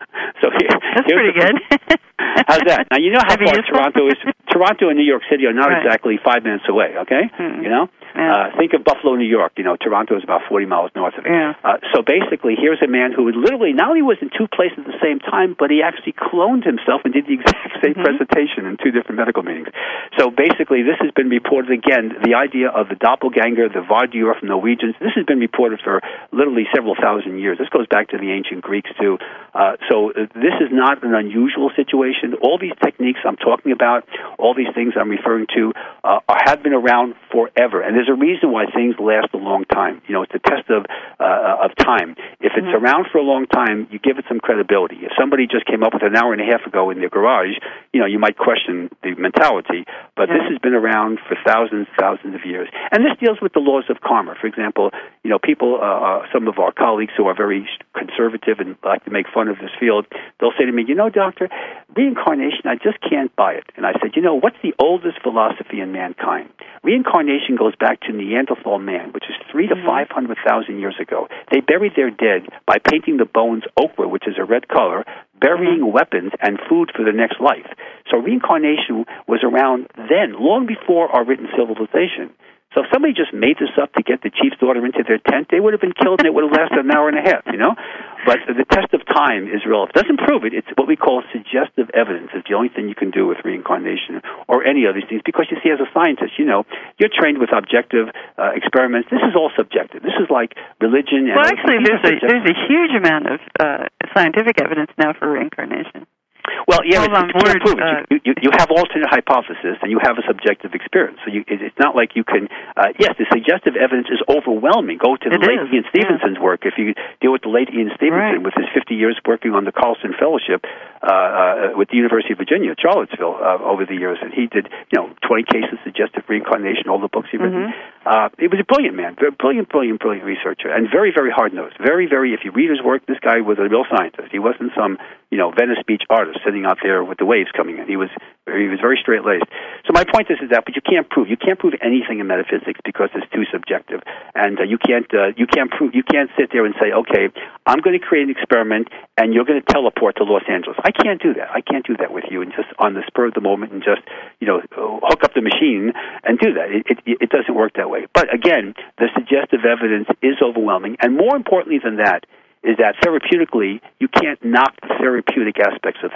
So here, that's pretty good. How's that? Now you know how far Toronto is. Toronto and New York City are not right. exactly five minutes away. Okay, mm-hmm. you know. Yeah. Uh, think of Buffalo, New York. You know, Toronto is about forty miles north of it. Yeah. Uh, so basically, here's a man who would literally not only was in two places at the same time, but he actually cloned himself and did the exact same mm-hmm. presentation in two different medical meetings. So basically, this has been reported again. The idea of the doppelganger, the Vardior from Norwegians, this has been reported for literally several thousand years. This goes back to the ancient Greeks too. Uh, so uh, this is not an unusual situation. All these techniques I'm talking about, all these things I'm referring to, uh, have been around forever, and there's a reason why things last a long time. You know, it's a test of uh, of time. If it's mm-hmm. around for a long time, you give it some credibility. If somebody just came up with an hour and a half ago in their garage, you know, you might question the mentality. But yeah. this has been around for thousands, thousands of years, and this deals with the laws of karma. For example, you know, people, uh, some of our colleagues who are very conservative and like to make fun of this field, they'll say to me, you know, doctor, reincarnation, I just can't buy it. And I said, you know, what's the oldest philosophy in mankind? Reincarnation goes back to Neanderthal man, which is three to mm-hmm. five hundred thousand years ago. They buried their dead by painting the bones ochre, which is a red color, burying mm-hmm. weapons and food for the next life. So reincarnation was around then, long before our written civilization. So if somebody just made this up to get the chief's daughter into their tent, they would have been killed and it would have lasted an hour and a half, you know? But the test of time is real. It doesn't prove it. It's what we call suggestive evidence. It's the only thing you can do with reincarnation or any of these things because, you see, as a scientist, you know, you're trained with objective uh, experiments. This is all subjective. This is like religion. And well, actually, there's a, there's a huge amount of uh, scientific evidence now for reincarnation. Well, yeah, it's, on you board, can't prove it. Uh, You, you, you have alternate hypothesis, and you have a subjective experience. So you, it, it's not like you can. Uh, yes, the suggestive evidence is overwhelming. Go to the late Ian Stevenson's yeah. work. If you deal with the late Ian Stevenson right. with his fifty years working on the Carlson Fellowship uh, uh, with the University of Virginia, Charlottesville, uh, over the years, and he did, you know, twenty cases suggestive reincarnation. All the books he'd written. Mm-hmm. Uh, he was a brilliant man, brilliant, brilliant, brilliant researcher, and very, very hard nosed. Very, very. If you read his work, this guy was a real scientist. He wasn't some, you know, Venice Beach artist sitting out there with the waves coming in. He was he was very straight-laced. So my point is, is that, but you can't prove you can't prove anything in metaphysics because it's too subjective, and uh, you can't uh, you can't prove you can't sit there and say, okay, I'm going to create an experiment and you're going to teleport to Los Angeles. I can't do that. I can't do that with you, and just on the spur of the moment and just, you know, hook up the machine and do that. It it, it doesn't work that way. But again, the suggestive evidence is overwhelming, and more importantly than that, is that therapeutically, you can't knock the therapeutic aspects of this.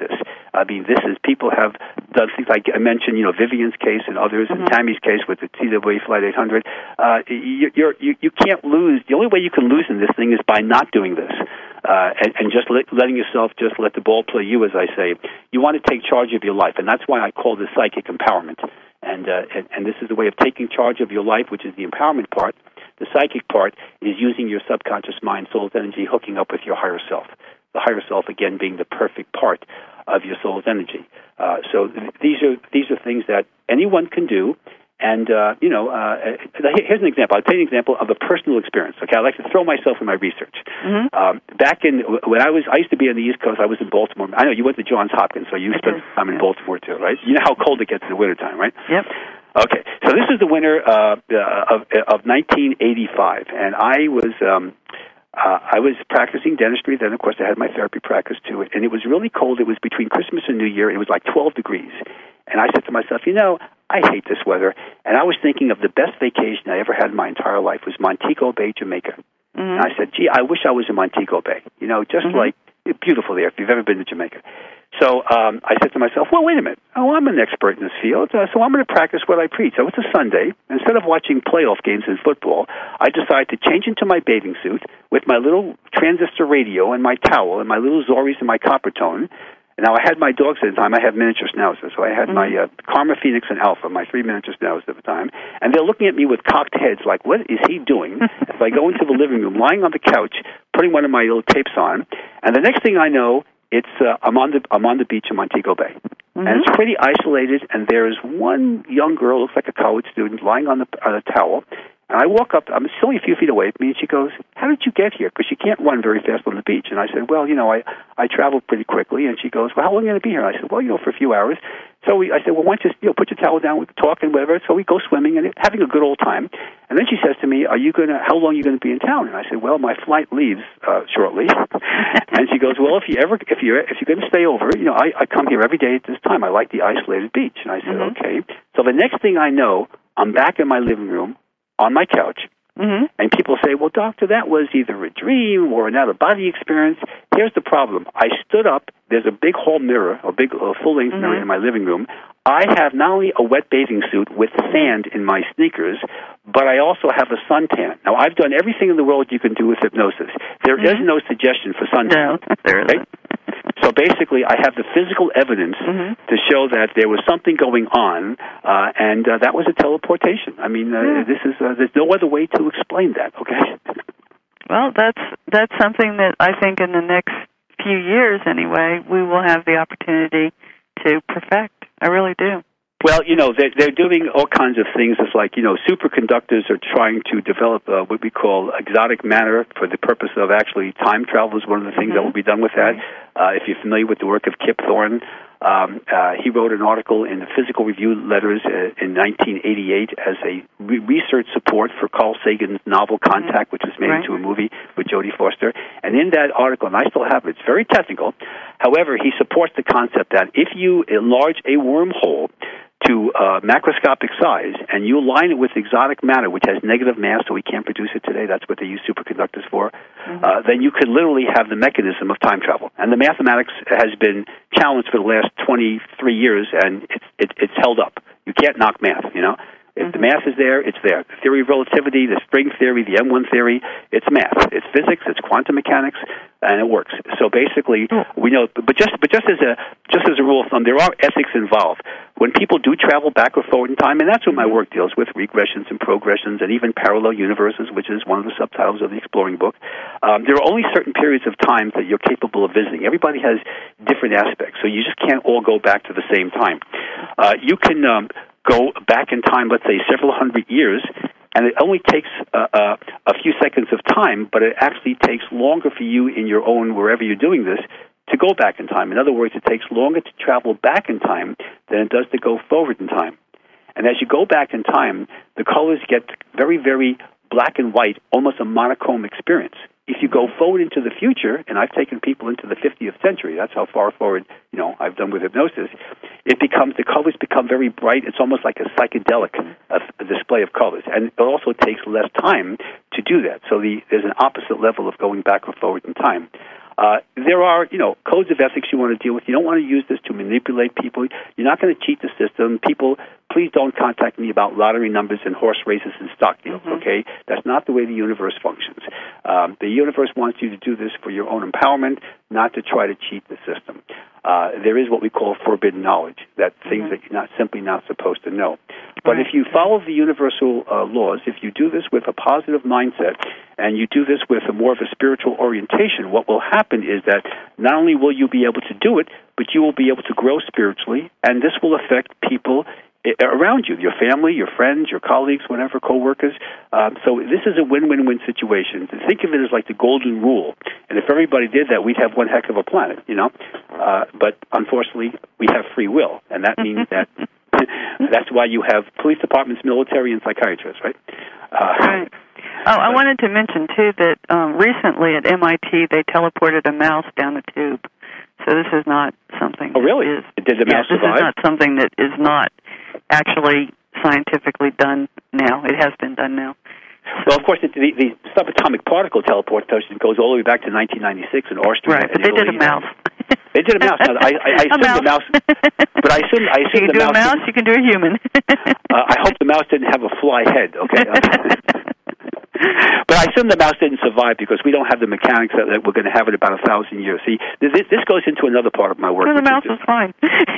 I mean, this is, people have done things like I mentioned, you know, Vivian's case and others, mm-hmm. and Tammy's case with the T W A Flight eight hundred. Uh, you, you're, you, you can't lose. The only way you can lose in this thing is by not doing this. Uh, and, and just let, letting yourself just let the ball play you, as I say. You want to take charge of your life, and that's why I call this psychic empowerment. And, uh, and and this is the way of taking charge of your life, which is the empowerment part. The psychic part is using your subconscious mind, soul's energy, hooking up with your higher self. The higher self, again, being the perfect part of your soul's energy. Uh, so th- these are these are things that anyone can do. And, uh, you know, uh, here's an example. I'll tell you an example of a personal experience. Okay, I like to throw myself in my research. Mm-hmm. Um, back in, when I was, I used to be on the East Coast. I was in Baltimore. I know you went to Johns Hopkins, so you spent time in Baltimore too, right? You know how cold it gets in the wintertime, right? Yep. Okay, so this is the winter uh, of, of nineteen eighty-five, and I was... Um, Uh, I was practicing dentistry. Then, of course, I had my therapy practice too. And it was really cold. It was between Christmas and New Year. And it was like twelve degrees. And I said to myself, you know, I hate this weather. And I was thinking of the best vacation I ever had in my entire life was Montego Bay, Jamaica. Mm-hmm. And I said, gee, I wish I was in Montego Bay. You know, just mm-hmm. like beautiful there if you've ever been to Jamaica. So um, I said to myself, well, wait a minute. Oh, I'm an expert in this field, uh, so I'm going to practice what I preach. So it's a Sunday. Instead of watching playoff games in football, I decided to change into my bathing suit with my little transistor radio and my towel and my little Zoris and my copper tone. And now I had my dogs at the time. I had miniature schnauzers. So I had mm-hmm. my uh, Karma, Phoenix, and Alpha, my three miniature schnauzers at the time. And they're looking at me with cocked heads like, what is he doing? As I go into the living room, lying on the couch, putting one of my little tapes on. And the next thing I know, It's uh, I'm on the I'm on the beach in Montego Bay, mm-hmm. and it's pretty isolated. And there's one young girl, looks like a college student, lying on the on a towel. And I walk up. I'm still only a few feet away from me, and she goes, "How did you get here? Because you can't run very fast on the beach." And I said, "Well, you know, I I traveled pretty quickly." And she goes, "Well, how long are you going to be here?" And I said, "Well, you know, for a few hours." So we, I said, "Well, why don't you, you know, put your towel down, we can talk and whatever." So we go swimming and having a good old time. And then she says to me, "Are you gonna? How long are you going to be in town?" And I said, "Well, my flight leaves uh, shortly." And she goes, "Well, if you ever, if you if you're going to stay over, you know, I, I come here every day at this time. I like the isolated beach." And I said, mm-hmm. "Okay." So the next thing I know, I'm back in my living room on my couch. Mm-hmm. And people say, well, doctor, that was either a dream or an out-of-body experience. Here's the problem. I stood up. There's a big hall mirror, a big uh, full-length mm-hmm. mirror in my living room. I have not only a wet bathing suit with sand in my sneakers, but I also have a suntan. Now, I've done everything in the world you can do with hypnosis. There mm-hmm. is no suggestion for suntan. No, there isn't. Right? So basically, I have the physical evidence mm-hmm. to show that there was something going on, uh, and uh, that was a teleportation. I mean, uh, yeah. this is uh, there's no other way to explain that. Okay. Well, that's that's something that I think in the next few years, anyway, we will have the opportunity to perfect. I really do. Well, you know, they're, they're doing all kinds of things. It's like, you know, superconductors are trying to develop uh, what we call exotic matter for the purpose of actually time travel is one of the things mm-hmm. that will be done with that. Uh, if you're familiar with the work of Kip Thorne, um, uh, he wrote an article in the Physical Review Letters uh, in nineteen eighty-eight as a re- research support for Carl Sagan's novel Contact, mm-hmm. which was made right. into a movie with Jodie Foster. And in that article, and I still have it, it's very technical. However, he supports the concept that if you enlarge a wormhole to uh, macroscopic size, and you align it with exotic matter, which has negative mass, so we can't produce it today. That's what they use superconductors for. Mm-hmm. Uh, then you could literally have the mechanism of time travel. And the mathematics has been challenged for the last twenty-three years, and it's it, it's held up. You can't knock math, you know. If mm-hmm. the math is there, it's there. The theory of relativity, the string theory, the M one theory, it's math. It's physics, it's quantum mechanics, and it works. So basically, we know, but just but just as a just as a rule of thumb, there are ethics involved. When people do travel back or forward in time, and that's what my work deals with, regressions and progressions and even parallel universes, which is one of the subtitles of the Exploring book, um, there are only certain periods of time that you're capable of visiting. Everybody has different aspects, so you just can't all go back to the same time. Uh, you can um, go back in time, let's say, several hundred years, and it only takes uh, uh, a few seconds of time, but it actually takes longer for you in your own, wherever you're doing this, to go back in time. In other words, it takes longer to travel back in time than it does to go forward in time. And as you go back in time, the colors get very, very black and white, almost a monochrome experience. If you go forward into the future, and I've taken people into the fiftieth century, that's how far forward, you know, I've done with hypnosis, it becomes, the colors become very bright. It's almost like a psychedelic uh, a display of colors. And it also takes less time to do that. So the, there's an opposite level of going back or forward in time. Uh, there are, you know, codes of ethics you want to deal with. You don't want to use this to manipulate people. You're not going to cheat the system. People, please don't contact me about lottery numbers and horse races and stock deals, mm-hmm. okay? That's not the way the universe functions. Um, the universe wants you to do this for your own empowerment, not to try to cheat the system. Uh, there is what we call forbidden knowledge, that things mm-hmm. that you're not simply not supposed to know. But right. if you follow the universal uh, laws, if you do this with a positive mindset, and you do this with a more of a spiritual orientation, what will happen is that not only will you be able to do it, but you will be able to grow spiritually, and this will affect people around you, your family, your friends, your colleagues, whatever, coworkers. Um, so this is a win-win-win situation. Think of it as like the golden rule. And if everybody did that, we'd have one heck of a planet, you know. Uh, but unfortunately, we have free will, and that means that that's why you have police departments, military, and psychiatrists, right? Uh, right. Oh, I wanted to mention, too, that um, recently at M I T they teleported a mouse down a tube. So this is not something. Oh, really? Is, Did the mouse yeah, survive? This is not something that is not actually scientifically done now. It has been done now. Well, of course, the, the, the subatomic particle teleportation goes all the way back to nineteen ninety-six in Austria. Right, but they did a mouse. They did a mouse. Now, I, I, I assume mouse. the mouse, but I assume I assume you can the do mouse. a mouse, you can do a human. uh, I hope the mouse didn't have a fly head. Okay. But I assume the mouse didn't survive because we don't have the mechanics that, that we're going to have in about a thousand years. See, this, this goes into another part of my work. No, the mouse was fine.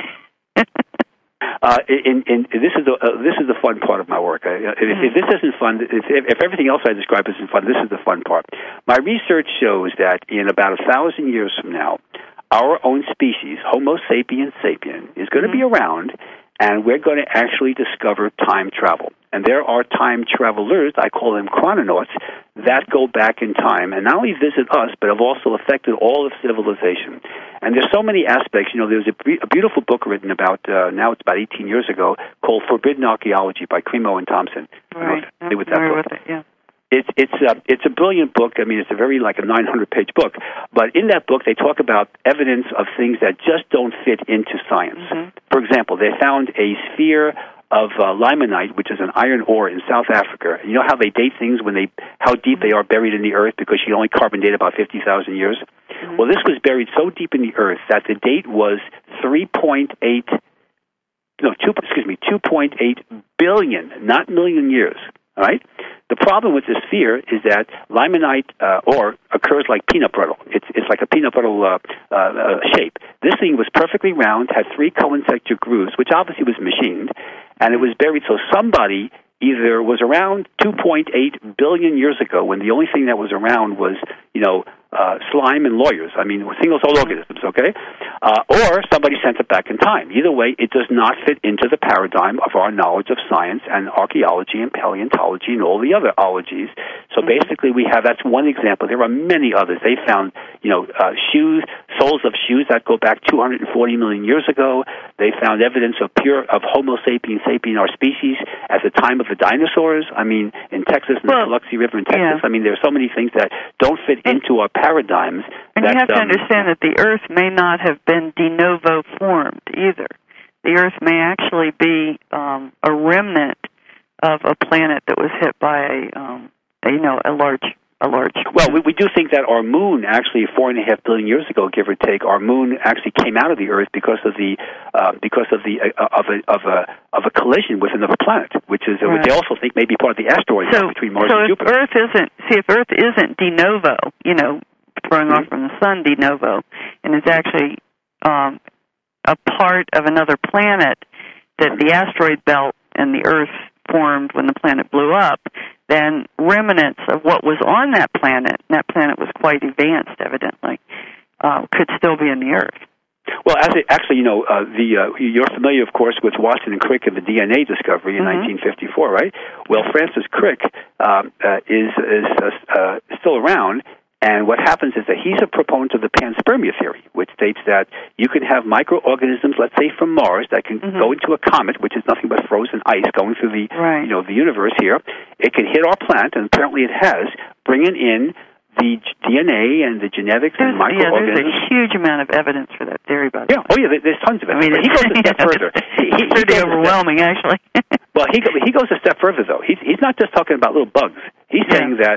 Uh, in, in, in, this is the uh, this is the fun part of my work. Uh, if, if this isn't fun, if, if everything else I describe isn't fun, this is the fun part. My research shows that in about a thousand years from now, our own species, Homo sapiens sapien, is going to mm-hmm. be around, and we're going to actually discover time travel. And there are time travelers, I call them chrononauts, that go back in time and not only visit us, but have also affected all of civilization. And there's so many aspects. You know, there's a, a beautiful book written about, uh, now it's about eighteen years ago, called Forbidden Archaeology by Cremo and Thompson. Right. I don't know if you're familiar with that book. With it, yeah. It's it's a it's a brilliant book. I mean, it's a very like a nine hundred page book. But in that book, they talk about evidence of things that just don't fit into science. Mm-hmm. For example, they found a sphere of uh, limonite, which is an iron ore in South Africa. You know how they date things when they how deep they are buried in the earth because you only carbon date about fifty thousand years. Mm-hmm. Well, this was buried so deep in the earth that the date was three point eight. No, two. Excuse me, two point eight billion, not million years. All right. The problem with this sphere is that limonite uh, ore occurs like peanut brittle. It's it's like a peanut brittle uh, uh, uh, shape. This thing was perfectly round, had three concentric grooves, which obviously was machined, and it was buried. So somebody either was around two point eight billion years ago, when the only thing that was around was, you know, uh, slime and lawyers. I mean, single-celled organisms, okay? Uh, or somebody sent it back in time. Either way, it does not fit into the paradigm of our knowledge of science and archaeology and paleontology and all the other ologies. So basically we have, that's one example. There are many others. They found, you know, uh, shoes, soles of shoes that go back two hundred forty million years ago. They found evidence of pure, of Homo sapiens sapien, our species, at the time of the dinosaurs. I mean, in Texas, in well, the Biloxi River in Texas. Yeah. I mean, there are so many things that don't fit and, into our paradigms. And that, you have to um, understand that the Earth may not have been de novo formed either. The Earth may actually be um, a remnant of a planet that was hit by a, um, a you know, a large, a large. Well, we, we do think that our moon, actually, four and a half billion years ago, give or take, our moon actually came out of the Earth because of the uh, because of the uh, of a of a of a collision with another planet, which is uh, right. which they also think may be part of the asteroid so, belt between Mars so and if Jupiter. Earth isn't see if Earth isn't de novo, you know, throwing mm-hmm. off from the sun de novo, and is actually um, a part of another planet that the asteroid belt and the Earth formed when the planet blew up, then remnants of what was on that planet, and that planet was quite advanced, evidently, uh, could still be in the Earth. Well, as it, actually, you know, uh, the uh, you're familiar, of course, with Watson and Crick and the D N A discovery in mm-hmm. nineteen fifty-four, right? Well, Francis Crick um, uh, is is uh, uh, still around. And what happens is that he's a proponent of the panspermia theory, which states that you can have microorganisms, let's say from Mars, that can mm-hmm. go into a comet, which is nothing but frozen ice going through the right. you know the universe here. It can hit our planet, and apparently it has, bringing in the D N A and the genetics there's, and microorganisms. Yeah, there's a huge amount of evidence for that theory, by the yeah. way. Oh, yeah, there's tons of it. I mean, he goes a step further. He, he, it's pretty he overwhelming, step, actually. Well, he he goes a step further, though. He's he's not just talking about little bugs. He's yeah. saying that,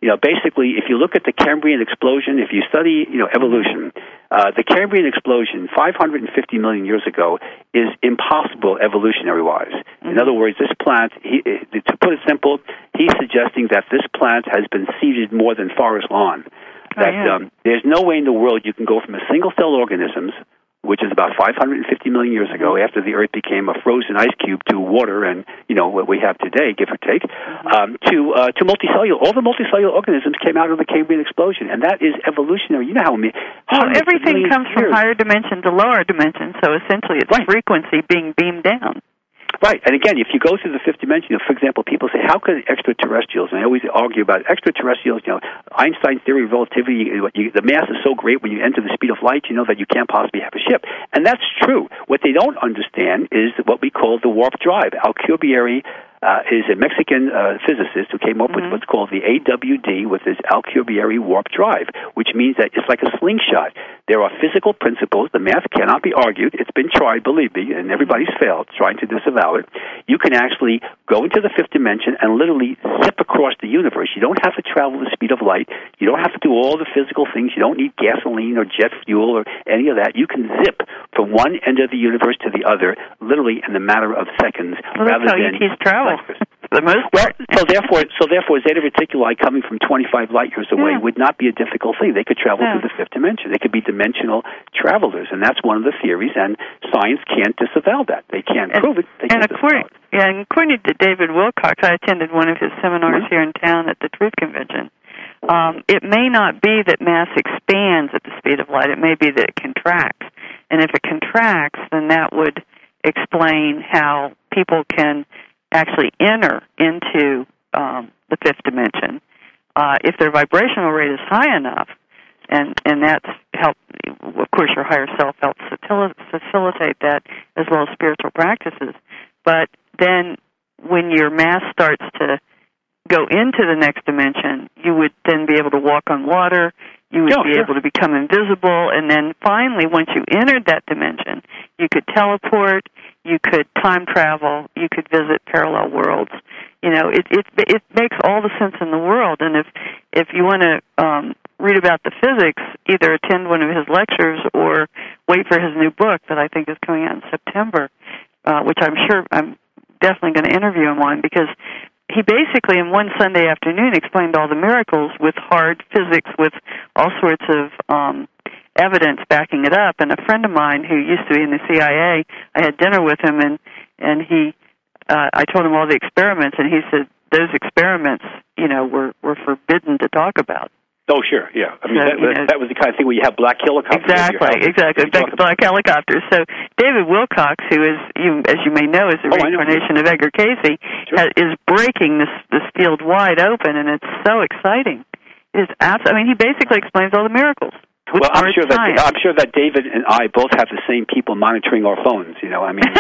you know, basically, if you look at the Cambrian explosion, if you study, you know, evolution, uh, the Cambrian explosion five hundred fifty million years ago is impossible evolutionary-wise. Mm-hmm. In other words, this plant, he, to put it simple, he's suggesting that this plant has been seeded more than forest lawn. That oh, yeah. um, there's no way in the world you can go from a single-cell organisms, which is about five hundred fifty million years ago, after the Earth became a frozen ice cube, to water and, you know, what we have today, give or take, um, to uh, to multicellular. All the multicellular organisms came out of the Cambrian explosion, and that is evolutionary. You know how many... Well, everything comes from higher dimension to lower dimension, so essentially it's right. frequency being beamed down. Right, and again, if you go through the fifth dimension, you know, for example, people say, how could extraterrestrials, and I always argue about extraterrestrials, you know, Einstein's theory of relativity, you, you, the mass is so great when you enter the speed of light, you know, that you can't possibly have a ship. And that's true. What they don't understand is what we call the warp drive. Alcubierre uh, is a Mexican uh, physicist who came up mm-hmm. with what's called the A W D, with his Alcubierre warp drive, which means that it's like a slingshot. There are physical principles. The math cannot be argued. It's been tried, believe me, and everybody's failed trying to disavow it. You can actually go into the fifth dimension and literally zip across the universe. You don't have to travel the speed of light. You don't have to do all the physical things. You don't need gasoline or jet fuel or any of that. You can zip from one end of the universe to the other, literally in a matter of seconds. Well, rather that's how than E Ts travel. The most well, so therefore, so therefore, Zeta Reticuli coming from twenty-five light years away yeah. would not be a difficult thing. They could travel yeah. through the fifth dimension. They could be dimensional travelers, and that's one of the theories. And science can't disavow that. They can't and, prove it. They and can't according, disavow it. Yeah, and according to David Wilcox, I attended one of his seminars mm-hmm. here in town at the Truth Convention. Um, it may not be that mass expands at the speed of light. It may be that it contracts, and if it contracts, then that would explain how people can actually enter into um, the fifth dimension uh, if their vibrational rate is high enough, and and that's help. Of course, your higher self helps facilitate that, as well as spiritual practices. But then, when your mass starts to go into the next dimension, you would then be able to walk on water. You would oh, be sure. able to become invisible, and then finally, once you entered that dimension, you could teleport. You could time travel. You could visit parallel worlds. You know, it it it makes all the sense in the world. And if if you want to um, read about the physics, either attend one of his lectures or wait for his new book that I think is coming out in September, uh, which I'm sure I'm definitely going to interview him on, because he basically in one Sunday afternoon explained all the miracles with hard physics, with all sorts of um, evidence backing it up. And a friend of mine who used to be in the C I A, I had dinner with him, and and he, uh, I told him all the experiments, and he said those experiments, you know, were were forbidden to talk about. Oh, sure, yeah. I mean, So, that, you know, that was the kind of thing where you have black helicopters. Exactly, exactly. Black, black helicopters. So David Wilcox, who is, you, as you may know, is the oh, reincarnation of Edgar Cayce, sure. has, is breaking this this field wide open, and it's so exciting. It is abs- I mean, he basically explains all the miracles. Well, I'm sure that I'm sure that David and I both have the same people monitoring our phones. You know, I mean.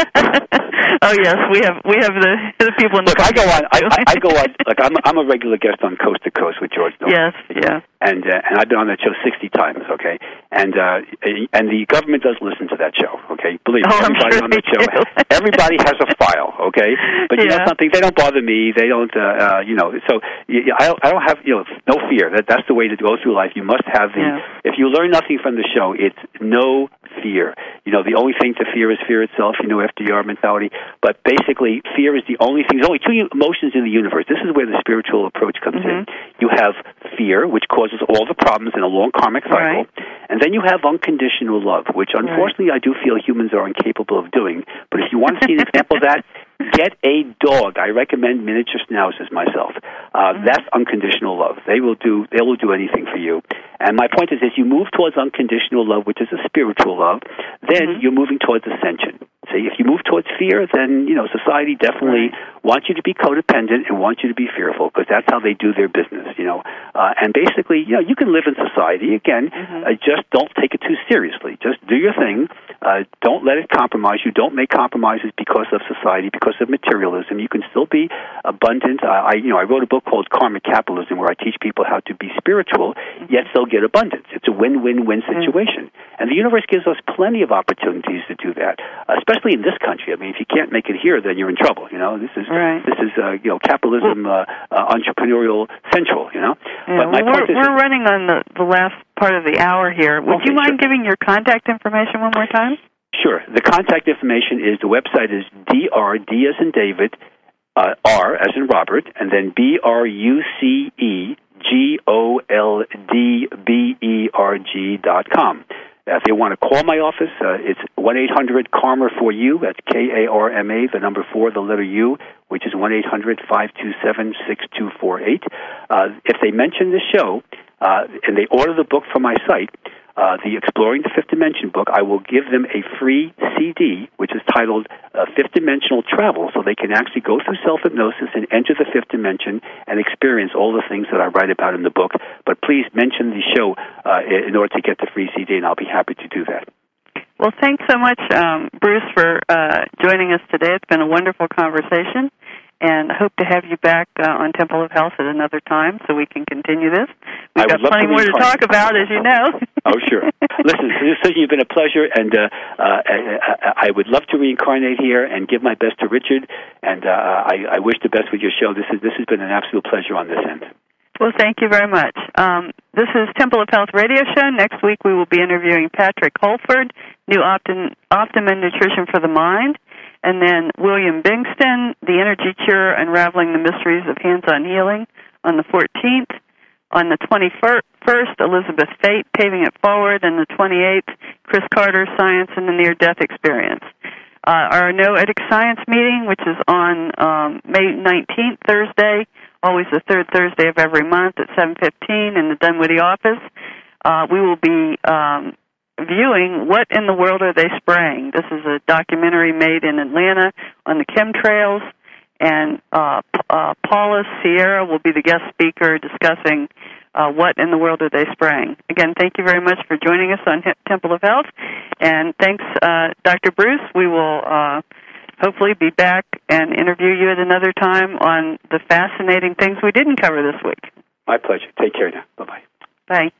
Uh, oh yes, we have we have the the people in the. Look, I go on. I, I go on. Like I'm I'm a regular guest on Coast to Coast with George Norton. Yes, yeah. And uh, and I've been on that show sixty times. Okay, and uh, and the government does listen to that show. Okay, believe me, oh, everybody sure on that show. Everybody has a file. Okay, but you yeah. know something, they don't bother me. They don't. Uh, uh, you know, so you, I don't, I don't have you know no fear. That that's the way to go through life. You must have the. Yeah. If you learn nothing from the show, it's no fear. You know, the only thing to fear is fear itself, you know, F D R mentality. But basically, fear is the only thing. There's only two emotions in the universe. This is where the spiritual approach comes mm-hmm. in. You have fear, which causes all the problems in a long karmic cycle. Right. And then you have unconditional love, which unfortunately right. I do feel humans are incapable of doing. But if you want to see an example of that, get a dog. I recommend miniature schnauzers myself. Uh, mm-hmm. That's unconditional love. They will do. They will do anything for you. And my point is, as you move towards unconditional love, which is a spiritual love, then mm-hmm. you're moving towards ascension. See, if you move towards fear, then you know society definitely right. wants you to be codependent and wants you to be fearful, because that's how they do their business. You know, uh, and basically, you know, you can live in society again. Mm-hmm. Uh, just don't take it too seriously. Just do your thing. Uh, don't let it compromise you. Don't make compromises because of society, because of materialism. You can still be abundant. Uh, I, you know, I wrote a book called Karmic Capitalism, where I teach people how to be spiritual, mm-hmm. yet still get abundance. It's a win-win-win situation. Mm-hmm. And the universe gives us plenty of opportunities to do that, especially in this country. I mean, if you can't make it here, then you're in trouble. You know, this is right. this is uh, you know capitalism, uh, uh, entrepreneurial central. You know, yeah, but my well, we're, point is, we're running on the, the last part of the hour here. Would okay, you mind sure. giving your contact information one more time? Sure. The contact information is the website is D R D as in David, uh, R as in Robert, and then B R U C E G O L D B E R G dot com. Uh, if they want to call my office, uh, it's one eight hundred karma four U. That's K A R M A, the number four, the letter U, which is one eight hundred five two seven six two four eight. Uh, if they mention the show uh, and they order the book from my site, Uh, the Exploring the Fifth Dimension book, I will give them a free C D, which is titled uh, Fifth Dimensional Travel, so they can actually go through self-hypnosis and enter the fifth dimension and experience all the things that I write about in the book. But please mention the show uh, in order to get the free C D, and I'll be happy to do that. Well, thanks so much, um, Bruce, for uh, joining us today. It's been a wonderful conversation, and I hope to have you back uh, on Temple of Health at another time so we can continue this. We've I got plenty more to talk about, as you know. Oh, sure. Listen, Susan, you've been a pleasure, and uh, uh, I, I would love to reincarnate here and give my best to Richard, and uh, I, I wish the best with your show. This is this has been an absolute pleasure on this end. Well, thank you very much. Um, this is Temple of Health radio show. Next week we will be interviewing Patrick Holford, New Optim, Optima Nutrition for the Mind, and then William Bingston, The Energy Cure, Unraveling the Mysteries of Hands-On Healing on the fourteenth. On the twenty-first, Elizabeth Fate, Paving It Forward, and the twenty-eighth, Chris Carter, Science and the Near-Death Experience. Uh, our Noetic Science meeting, which is on um, May nineteenth, Thursday, always the third Thursday of every month at seven fifteen in the Dunwoody office. Uh, we will be um, viewing What in the World Are They Spraying? This is a documentary made in Atlanta on the chemtrails. And uh, uh, Paula Sierra will be the guest speaker discussing uh, what in the world are they spraying. Again, thank you very much for joining us on Temple of Health. And thanks, uh, Doctor Bruce. We will uh, hopefully be back and interview you at another time on the fascinating things we didn't cover this week. My pleasure. Take care now. Bye-bye. Bye.